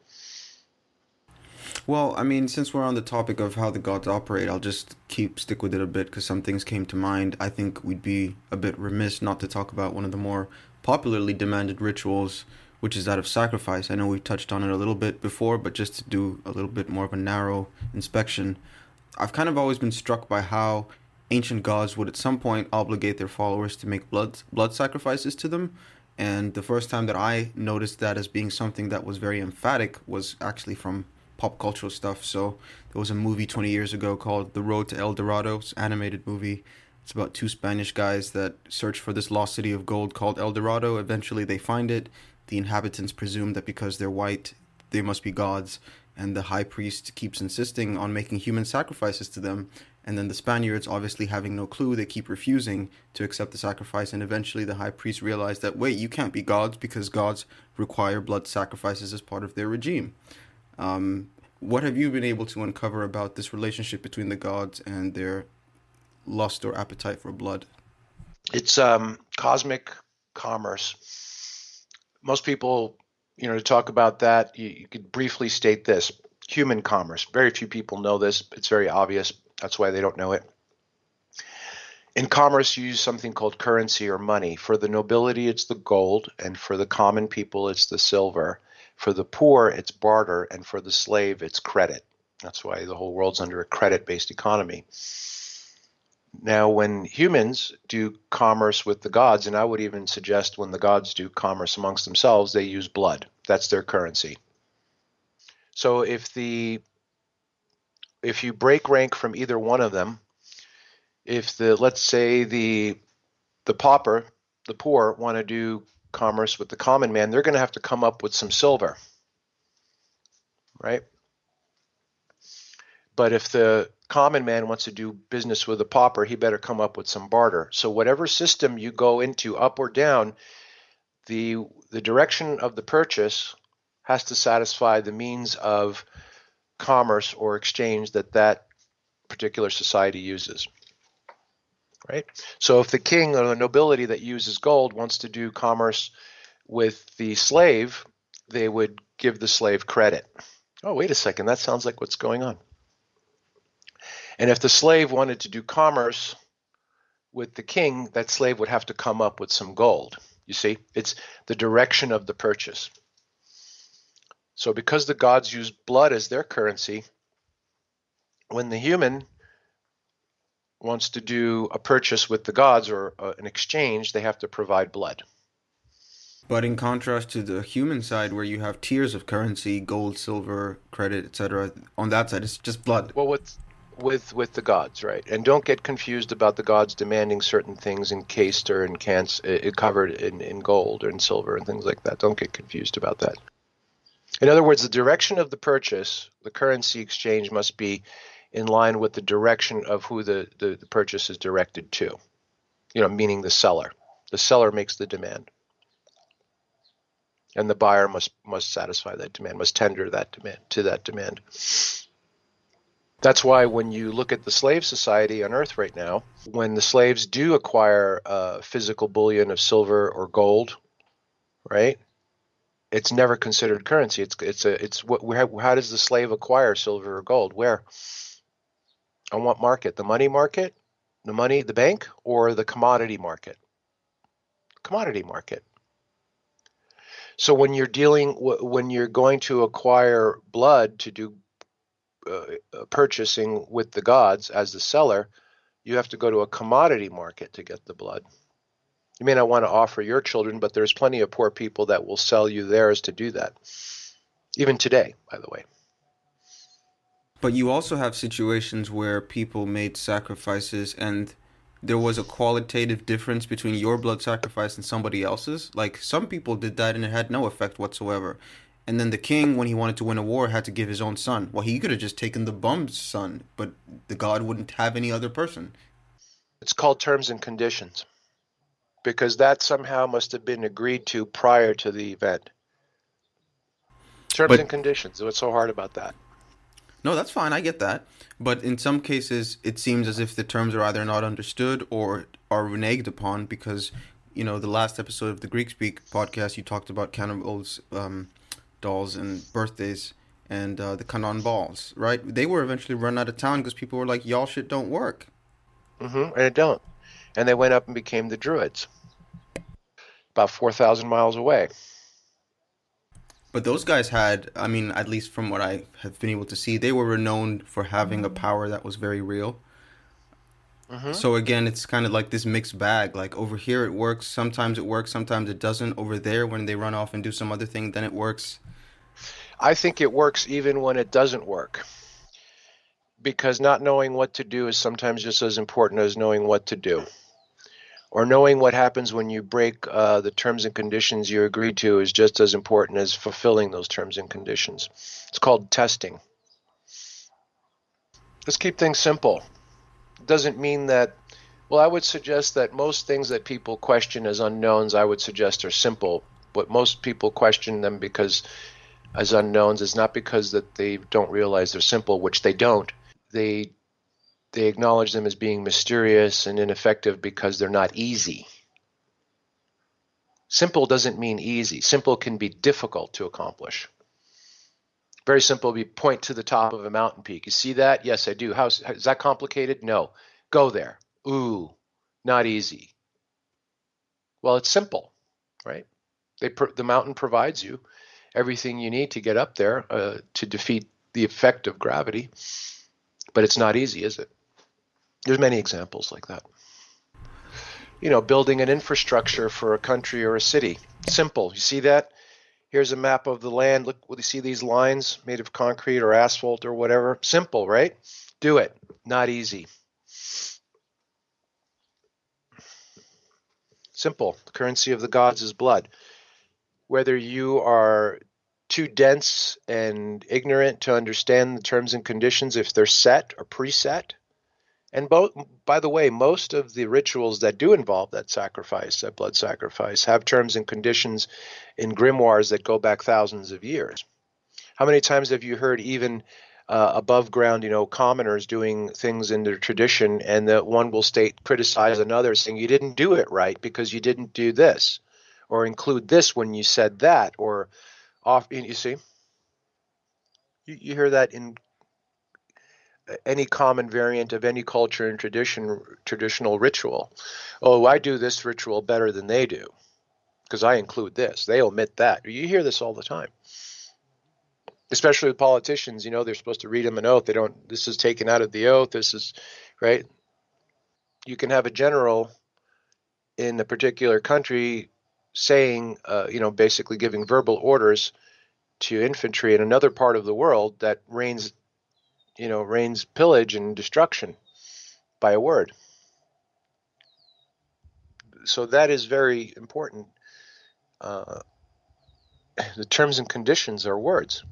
Well, I mean, since we're on the topic of how the gods operate, I'll just keep stick with it a bit because some things came to mind. I think we'd be a bit remiss not to talk about one of the more popularly demanded rituals, which is that of sacrifice. I know we touched on it a little bit before, but just to do a little bit more of a narrow inspection, I've kind of always been struck by how ancient gods would at some point obligate their followers to make blood blood sacrifices to them. And the first time that I noticed that as being something that was very emphatic was actually from pop cultural stuff. So there was a movie twenty years ago called The Road to El Dorado. It's an animated movie. It's about two Spanish guys that search for this lost city of gold called El Dorado. Eventually they find it. The inhabitants presume that because they're white, they must be gods, and the high priest keeps insisting on making human sacrifices to them. And then the Spaniards, obviously having no clue, they keep refusing to accept the sacrifice. And eventually the high priest realized that, wait, you can't be gods because gods require blood sacrifices as part of their regime. Um, what have you been able to uncover about this relationship between the gods and their lust or appetite for blood? It's um, cosmic commerce. Most people, you know, to talk about that, you, you could briefly state this: human commerce. Very few people know this. It's very obvious. That's why they don't know it. In commerce, you use something called currency or money. For the nobility, it's the gold, and for the common people, it's the silver. For the poor, it's barter, and for the slave, it's credit. That's why the whole world's under a credit-based economy. Now, when humans do commerce with the gods, and I would even suggest when the gods do commerce amongst themselves, they use blood. That's their currency. So if the if you break rank from either one of them, if the let's say the the pauper, the poor, want to do commerce with the common man, they're going to have to come up with some silver, right? But if the common man wants to do business with a pauper, he better come up with some barter. So whatever system you go into, up or down, the the direction of the purchase has to satisfy the means of commerce or exchange that that particular society uses, right? So if the king or the nobility that uses gold wants to do commerce with the slave, they would give the slave credit. Oh, wait a second, that sounds like what's going on. And if the slave wanted to do commerce with the king, that slave would have to come up with some gold. You see, it's the direction of the purchase. So because the gods use blood as their currency, when the human wants to do a purchase with the gods or uh, an exchange, they have to provide blood. But in contrast to the human side, where you have tiers of currency, gold, silver, credit, et cetera, on that side, it's just blood. Well, with with with the gods, right? And don't get confused about the gods demanding certain things encased or encans- uh, covered in, in gold or in silver and things like that. Don't get confused about that. In other words, the direction of the purchase, the currency exchange, must be in line with the direction of who the, the, the purchase is directed to, you know, meaning the seller. The seller makes the demand. And the buyer must must satisfy that demand, must tender that demand to that demand. That's why when you look at the slave society on Earth right now, when the slaves do acquire uh, physical bullion of silver or gold, right? It's never considered currency. It's it's a it's what where, how does the slave acquire silver or gold? Where? On what market? The money market, the money, the bank, or the commodity market? Commodity market. So when you're dealing, when you're going to acquire blood to do uh, purchasing with the gods as the seller, you have to go to a commodity market to get the blood. You may not want to offer your children, but there's plenty of poor people that will sell you theirs to do that. Even today, by the way. But you also have situations where people made sacrifices and there was a qualitative difference between your blood sacrifice and somebody else's. Like, some people did that and it had no effect whatsoever. And then the king, when he wanted to win a war, had to give his own son. Well, he could have just taken the bum's son, but the god wouldn't have any other person. It's called terms and conditions, because that somehow must have been agreed to prior to the event. Terms But and conditions. What's so hard about that? no, that's fine. I get that. But in some cases, it seems as if the terms are either not understood or are reneged upon because, you know, the last episode of the Greek Speak podcast, you talked about cannibals, um, dolls, and birthdays, and uh, the Canaan balls, right? They were eventually run out of town because people were like, y'all shit don't work. Mm-hmm, and it don't. And they went up and became the Druids, about four thousand miles away. But those guys had, I mean, at least from what I have been able to see, they were renowned for having a power that was very real. Mm-hmm. So again, it's kind of like this mixed bag. Like, over here it works, sometimes it works, sometimes it doesn't. Over there, when they run off and do some other thing, then it works. I think it works even when it doesn't work. Because not knowing what to do is sometimes just as important as knowing what to do. Or knowing what happens when you break uh, the terms and conditions you agreed to is just as important as fulfilling those terms and conditions. It's called testing. Let's keep things simple. It doesn't mean that, well, I would suggest that most things that people question as unknowns, I would suggest are simple. But most people question them because as unknowns is not because that they don't realize they're simple, which they don't. They They acknowledge them as being mysterious and ineffective because they're not easy. Simple doesn't mean easy. Simple can be difficult to accomplish. Very simple, we point to the top of a mountain peak. You see that? Yes, I do. How, is that complicated? No. Go there. Ooh, not easy. Well, it's simple, right? They, the mountain provides you everything you need to get up there uh, to defeat the effect of gravity. But it's not easy, is it? There's many examples like that. You know, building an infrastructure for a country or a city. Simple. You see that? Here's a map of the land. Look, will you see these lines made of concrete or asphalt or whatever? Simple, right? Do it. Not easy. Simple. The currency of the gods is blood. Whether you are too dense and ignorant to understand the terms and conditions, if they're set or preset, and both, by the way, most of the rituals that do involve that sacrifice, that blood sacrifice, have terms and conditions in grimoires that go back thousands of years. How many times have you heard even uh, above ground, you know, commoners doing things in their tradition, and that one will state, criticize another, saying you didn't do it right because you didn't do this, or include this when you said that, or off. You see, you, you hear that in any common variant of any culture and tradition, traditional ritual. Oh, I do this ritual better than they do because I include this. They omit that. You hear this all the time, especially with politicians. You know, they're supposed to read them an oath. They don't. This is taken out of the oath. This is right. You can have a general in a particular country saying, uh, you know, basically giving verbal orders to infantry in another part of the world that reigns you know, rains pillage and destruction by a word. So that is very important. Uh, the terms and conditions are words.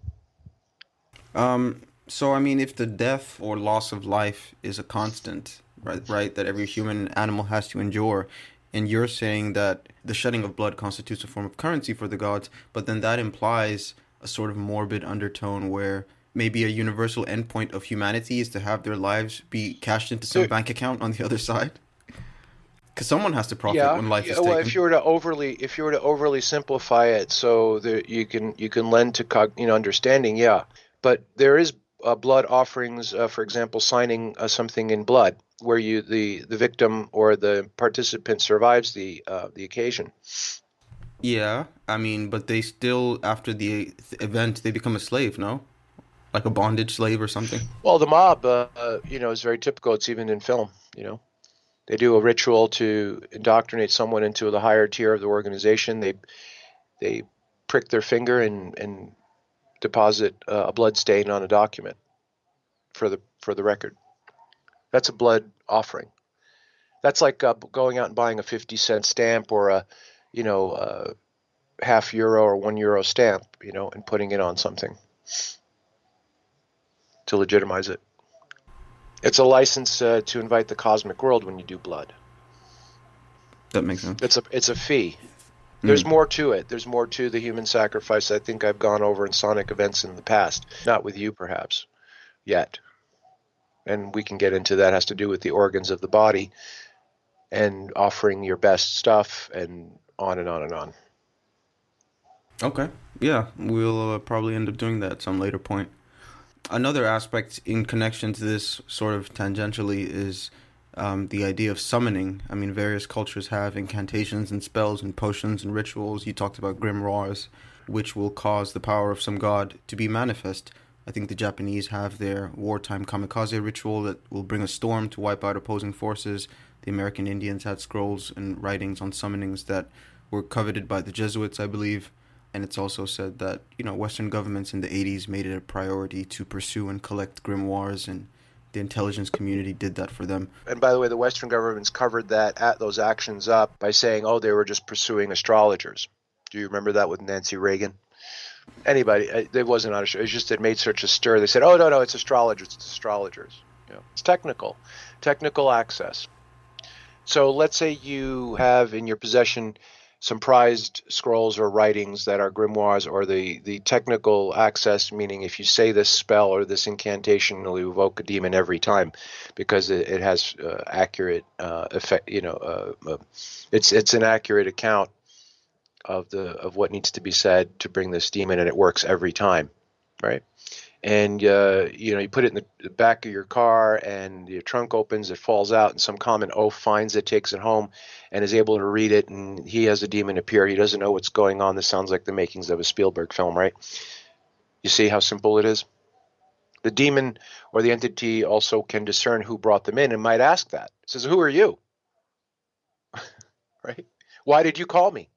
Um. So, I mean, if the death or loss of life is a constant, right, right, that every human animal has to endure, and you're saying that the shedding of blood constitutes a form of currency for the gods, but then that implies a sort of morbid undertone where maybe a universal endpoint of humanity is to have their lives be cashed into some so, bank account on the other side, because someone has to profit yeah, when life yeah, is well, taken. if you were to overly, if you were to overly simplify it, so that you can you can lend to cog, you know understanding, yeah. But there is uh, blood offerings, uh, for example, signing uh, something in blood, where you the, the victim or the participant survives the uh, the occasion. Yeah, I mean, but they still, after the event, they become a slave, no? Like a bondage slave or something? Well, the mob, uh, uh, you know, is very typical. It's even in film, you know. They do a ritual to indoctrinate someone into the higher tier of the organization. They they prick their finger and, and deposit uh, a blood stain on a document for the for the record. That's a blood offering. That's like uh, going out and buying a fifty cent stamp or a, you know, uh, half euro or one euro stamp, you know, and putting it on something to legitimize it. It's a license uh, to invite the cosmic world when you do blood. That makes sense. It's a it's a fee. There's mm. more to it. There's more to the human sacrifice. I think I've gone over in Sonic events in the past, not with you perhaps, yet. And we can get into that. It has to do with the organs of the body and offering your best stuff and on and on and on. Okay. Yeah, we'll uh, probably end up doing that at some later point. Another aspect in connection to this sort of tangentially is um, the idea of summoning. I mean, various cultures have incantations and spells and potions and rituals. You talked about grimoires, which will cause the power of some god to be manifest. I think the Japanese have their wartime kamikaze ritual that will bring a storm to wipe out opposing forces. The American Indians had scrolls and writings on summonings that were coveted by the Jesuits, I believe. And it's also said that, you know, Western governments in the eighties made it a priority to pursue and collect grimoires, and the intelligence community did that for them. And by the way, the Western governments covered that at those actions up by saying, oh, they were just pursuing astrologers. Do you remember that with Nancy Reagan? Anybody, it wasn't on a show. It just it made such a stir. They said, oh, no, no, it's astrologers. It's astrologers. You know, it's technical, technical access. So let's say you have in your possession some prized scrolls or writings that are grimoires, or the, the technical access, meaning if you say this spell or this incantation, it'll evoke a demon every time because it, it has uh, accurate uh, effect. You know, uh, uh, it's it's an accurate account of the of what needs to be said to bring this demon, and it works every time, right? And uh, you know, you put it in the back of your car, and your trunk opens, it falls out, and some common oaf finds it, takes it home, and is able to read it, and he has a demon appear. He doesn't know what's going on. This sounds like the makings of a Spielberg film, right? You see how simple it is? The demon or the entity also can discern who brought them in and might ask that. It says, who are you? Right? Why did you call me?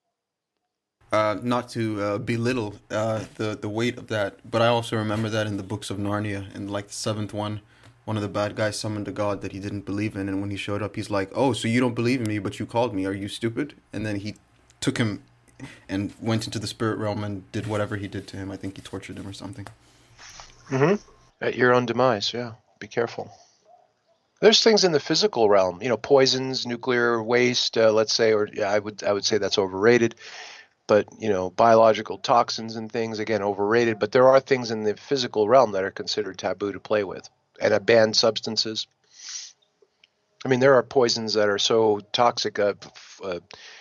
Uh, not to uh, belittle uh, the the weight of that, but I also remember that in the books of Narnia, in like the seventh one, one of the bad guys summoned a god that he didn't believe in, and when he showed up, he's like, "Oh, so you don't believe in me, but you called me? Are you stupid?" And then he took him and went into the spirit realm and did whatever he did to him. I think he tortured him or something. Mm-hmm. At your own demise, yeah. Be careful. There's things in the physical realm, you know, poisons, nuclear waste, uh, let's say, or yeah, I would I would say that's overrated. But, you know, biological toxins and things, again, overrated. But there are things in the physical realm that are considered taboo to play with, and are banned substances. I mean, there are poisons that are so toxic. Uh, uh,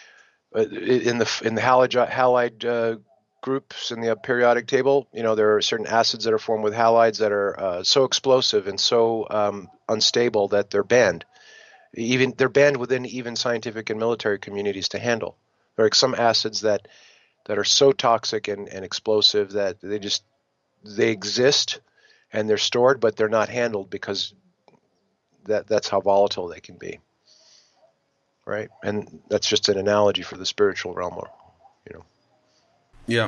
in the in the halide, halide uh, groups in the periodic table, you know, there are certain acids that are formed with halides that are uh, so explosive and so um, unstable that they're banned. Even they're banned within even scientific and military communities to handle. There are some acids that, that are so toxic and, and explosive that they just they exist and they're stored, but they're not handled because that that's how volatile they can be, right? And that's just an analogy for the spiritual realm, you know. Yeah.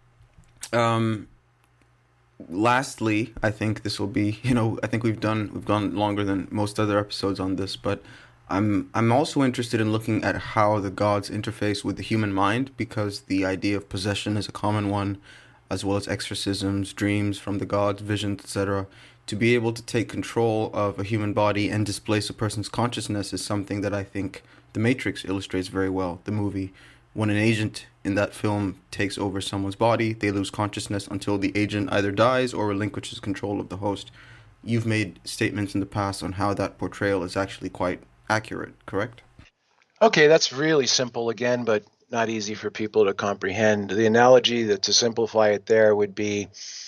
Um. Lastly, I think this will be, you know, I think we've done we've gone longer than most other episodes on this, but I'm I'm also interested in looking at how the gods interface with the human mind, because the idea of possession is a common one, as well as exorcisms, dreams from the gods, visions, et cetera. To be able to take control of a human body and displace a person's consciousness is something that I think The Matrix illustrates very well, the movie. When an agent in that film takes over someone's body, they lose consciousness until the agent either dies or relinquishes control of the host. You've made statements in the past on how that portrayal is actually quite accurate, correct? Okay, that's really simple again, but not easy for people to comprehend. The analogy that to simplify it there would be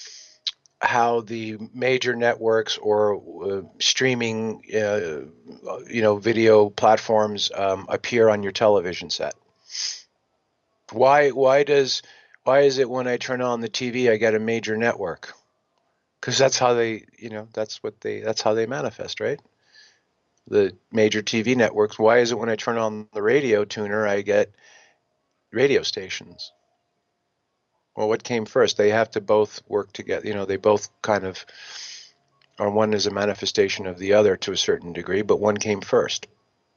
how the major networks or uh, streaming, uh, you know, video platforms um, appear on your television set. Why? Why does? Why is it when I turn on the T V I get a major network? Because that's how they, you know, that's what they, that's how they manifest, right? the major T V networks. Why is it when I turn on the radio tuner, I get radio stations? Well, what came first? They have to both work together. You know, they both kind of, or one is a manifestation of the other to a certain degree, but one came first.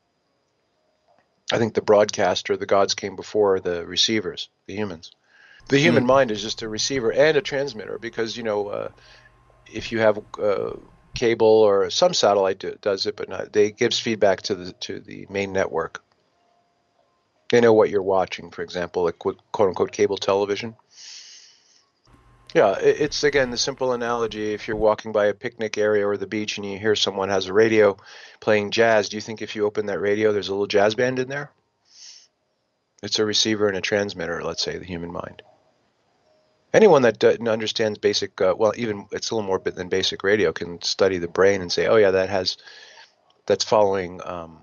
I think the broadcaster, the gods came before the receivers, the humans. The human Mm. mind is just a receiver and a transmitter because, you know, uh, if you have uh, cable or some satellite do, does it, but not, they gives feedback to the to the main network. They know what you're watching, for example, like quote unquote cable television. Yeah, it's again the simple analogy. If you're walking by a picnic area or the beach and you hear someone has a radio playing jazz, do you think if you open that radio, there's a little jazz band in there? It's a receiver and a transmitter, let's say, the human mind. Anyone that understands basic, uh, well, even it's a little more than basic radio, can study the brain and say, oh yeah, that has, that's following um,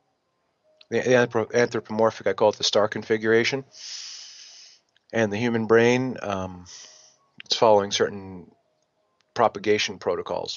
the anthropomorphic, I call it the star configuration. And the human brain, um, it's following certain propagation protocols.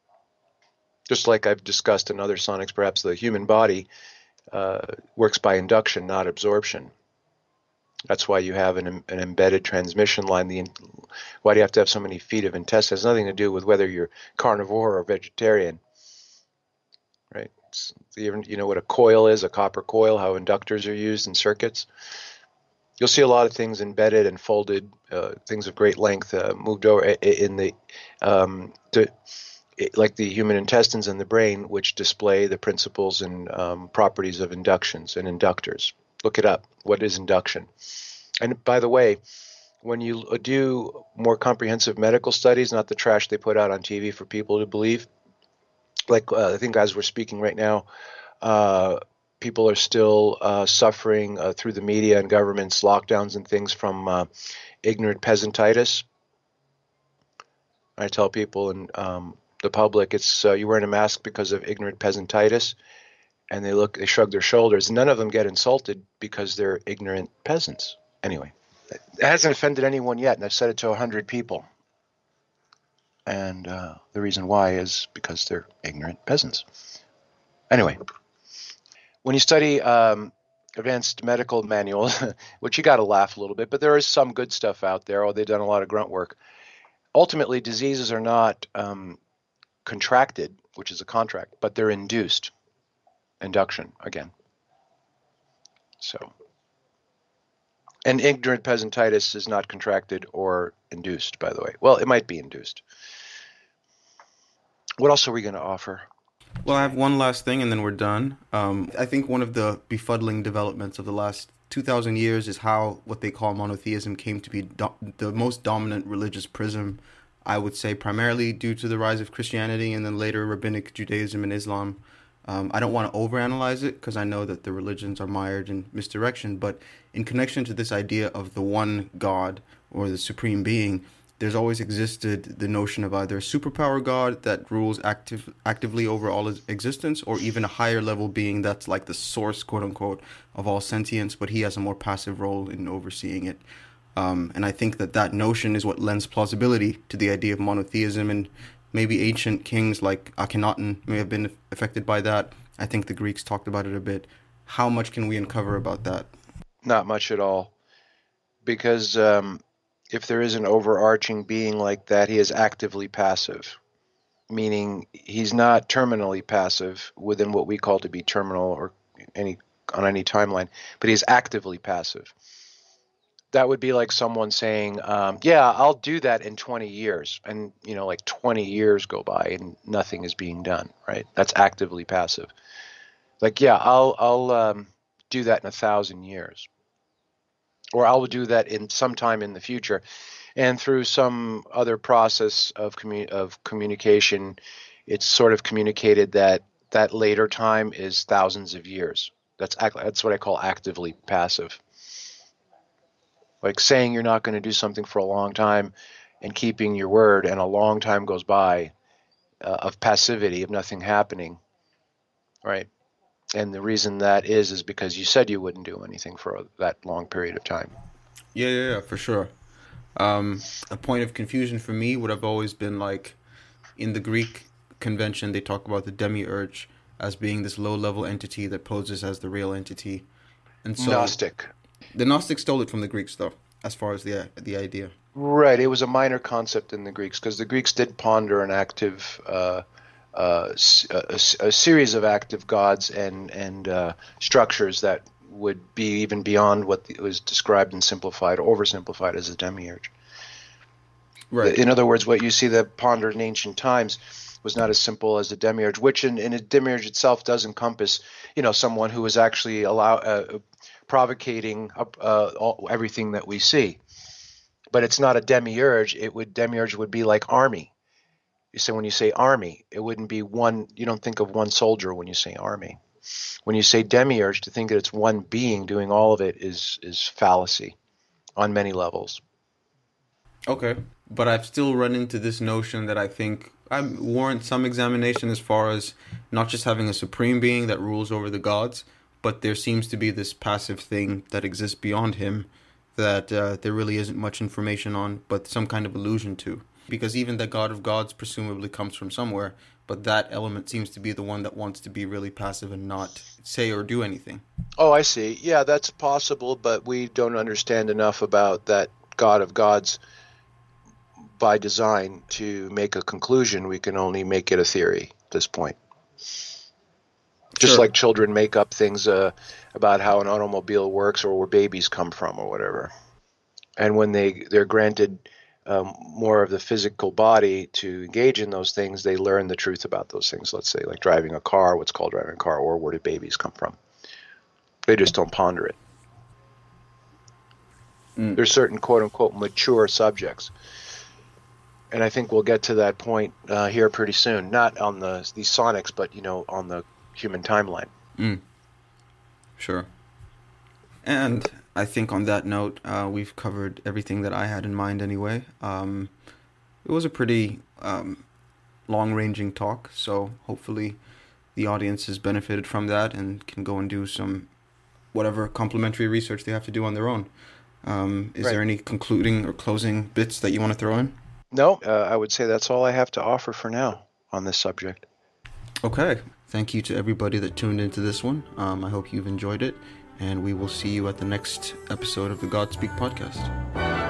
Just like I've discussed in other sonics, perhaps the human body uh, works by induction, not absorption. That's why you have an, an embedded transmission line. The, why do you have to have so many feet of intestine? It has nothing to do with whether you're carnivore or vegetarian, right? It's, you know what a coil is, a copper coil, how inductors are used in circuits. You'll see a lot of things embedded and folded, uh, things of great length, uh, moved over in the, um, to, like the human intestines and the brain, which display the principles and um, properties of inductions and inductors. Look it up. What is induction? And by the way, when you do more comprehensive medical studies, not the trash they put out on T V for people to believe, like uh, I think as we're speaking right now, uh, people are still uh, suffering uh, through the media and governments, lockdowns and things from uh, ignorant peasantitis. I tell people in um, the public, it's uh, you're wearing a mask because of ignorant peasantitis. And they look, they shrug their shoulders. None of them get insulted because they're ignorant peasants. Anyway, it hasn't offended anyone yet, and I've said it to a hundred people. And uh, the reason why is because they're ignorant peasants. Anyway, when you study um, advanced medical manuals, which you got to laugh a little bit, but there is some good stuff out there. Oh, they've done a lot of grunt work. Ultimately, diseases are not um, contracted, which is a contract, but they're induced. Induction again. So, and ignorant peasantitis is not contracted or induced, by the way. Well, it might be induced. What else are we going to offer? Well, I have one last thing and then we're done. Um, I think one of the befuddling developments of the last two thousand years is how what they call monotheism came to be do- the most dominant religious prism, I would say, primarily due to the rise of Christianity and then later rabbinic Judaism and Islam. Um, I don't want to overanalyze it because I know that the religions are mired in misdirection, but in connection to this idea of the one God or the supreme being, there's always existed the notion of either a superpower God that rules active, actively over all existence, or even a higher level being that's like the source, quote unquote, of all sentience, but he has a more passive role in overseeing it. Um, and I think that that notion is what lends plausibility to the idea of monotheism, and maybe ancient kings like Akhenaten may have been affected by that. I think the Greeks talked about it a bit. How much can we uncover about that? Not much at all. Because um, if there is an overarching being like that, he is actively passive. Meaning he's not terminally passive within what we call to be terminal or any on any timeline, but he's actively passive. That would be like someone saying, um, yeah, I'll do that in twenty years. And, you know, like twenty years go by and nothing is being done, right? That's actively passive. Like, yeah, I'll I'll um, do that in a thousand years. Or I'll do that in some time in the future. And through some other process of, commu- of communication, it's sort of communicated that that later time is thousands of years. That's that's what I call actively passive. Like saying you're not going to do something for a long time and keeping your word, and a long time goes by uh, of passivity, of nothing happening, right? And the reason that is is because you said you wouldn't do anything for that long period of time. Yeah, yeah, yeah, for sure. Um, a point of confusion for me would have always been like in the Greek convention, they talk about the demiurge as being this low-level entity that poses as the real entity. And so Gnostic. The Gnostics stole it from the Greeks, though, as far as the the idea. Right. It was a minor concept in the Greeks because the Greeks did ponder an active, uh, uh, a, a series of active gods and and uh, structures that would be even beyond what was described and simplified, oversimplified as a demiurge. Right. In other words, what you see that pondered in ancient times was not as simple as a demiurge, which in, in a demiurge itself does encompass, you know, someone who is actually allow uh, provocating uh, all, everything that we see. But it's not a demiurge. It would demiurge would be like army. You say when you say army, it wouldn't be one. You don't think of one soldier when you say army. When you say demiurge, to think that it's one being doing all of it is is fallacy on many levels. Okay, but I've still run into this notion that I think I warrant some examination as far as not just having a supreme being that rules over the gods, but there seems to be this passive thing that exists beyond him that uh, there really isn't much information on, but some kind of allusion to. Because even the God of Gods presumably comes from somewhere, but that element seems to be the one that wants to be really passive and not say or do anything. Oh, I see. Yeah, that's possible, but we don't understand enough about that God of Gods by design to make a conclusion. We can only make it a theory at this point. Just Sure. like children make up things uh, about how an automobile works or where babies come from or whatever. And when they, they're granted um, more of the physical body to engage in those things, they learn the truth about those things. Let's say like driving a car, what's called driving a car, or where did babies come from. They just don't ponder it. Mm. There's certain quote-unquote mature subjects. And I think we'll get to that point uh, here pretty soon. Not on the these sonics, but, you know, on the human timeline. Mm. Sure. And I think on that note, uh, we've covered everything that I had in mind anyway. Um, it was a pretty um, long-ranging talk, so hopefully the audience has benefited from that and can go and do some whatever complementary research they have to do on their own. Um, is Right. there any concluding or closing bits that you want to throw in? No, uh, I would say that's all I have to offer for now on this subject. Okay. Thank you to everybody that tuned into this one. Um, I hope you've enjoyed it, and we will see you at the next episode of the Godspeak podcast.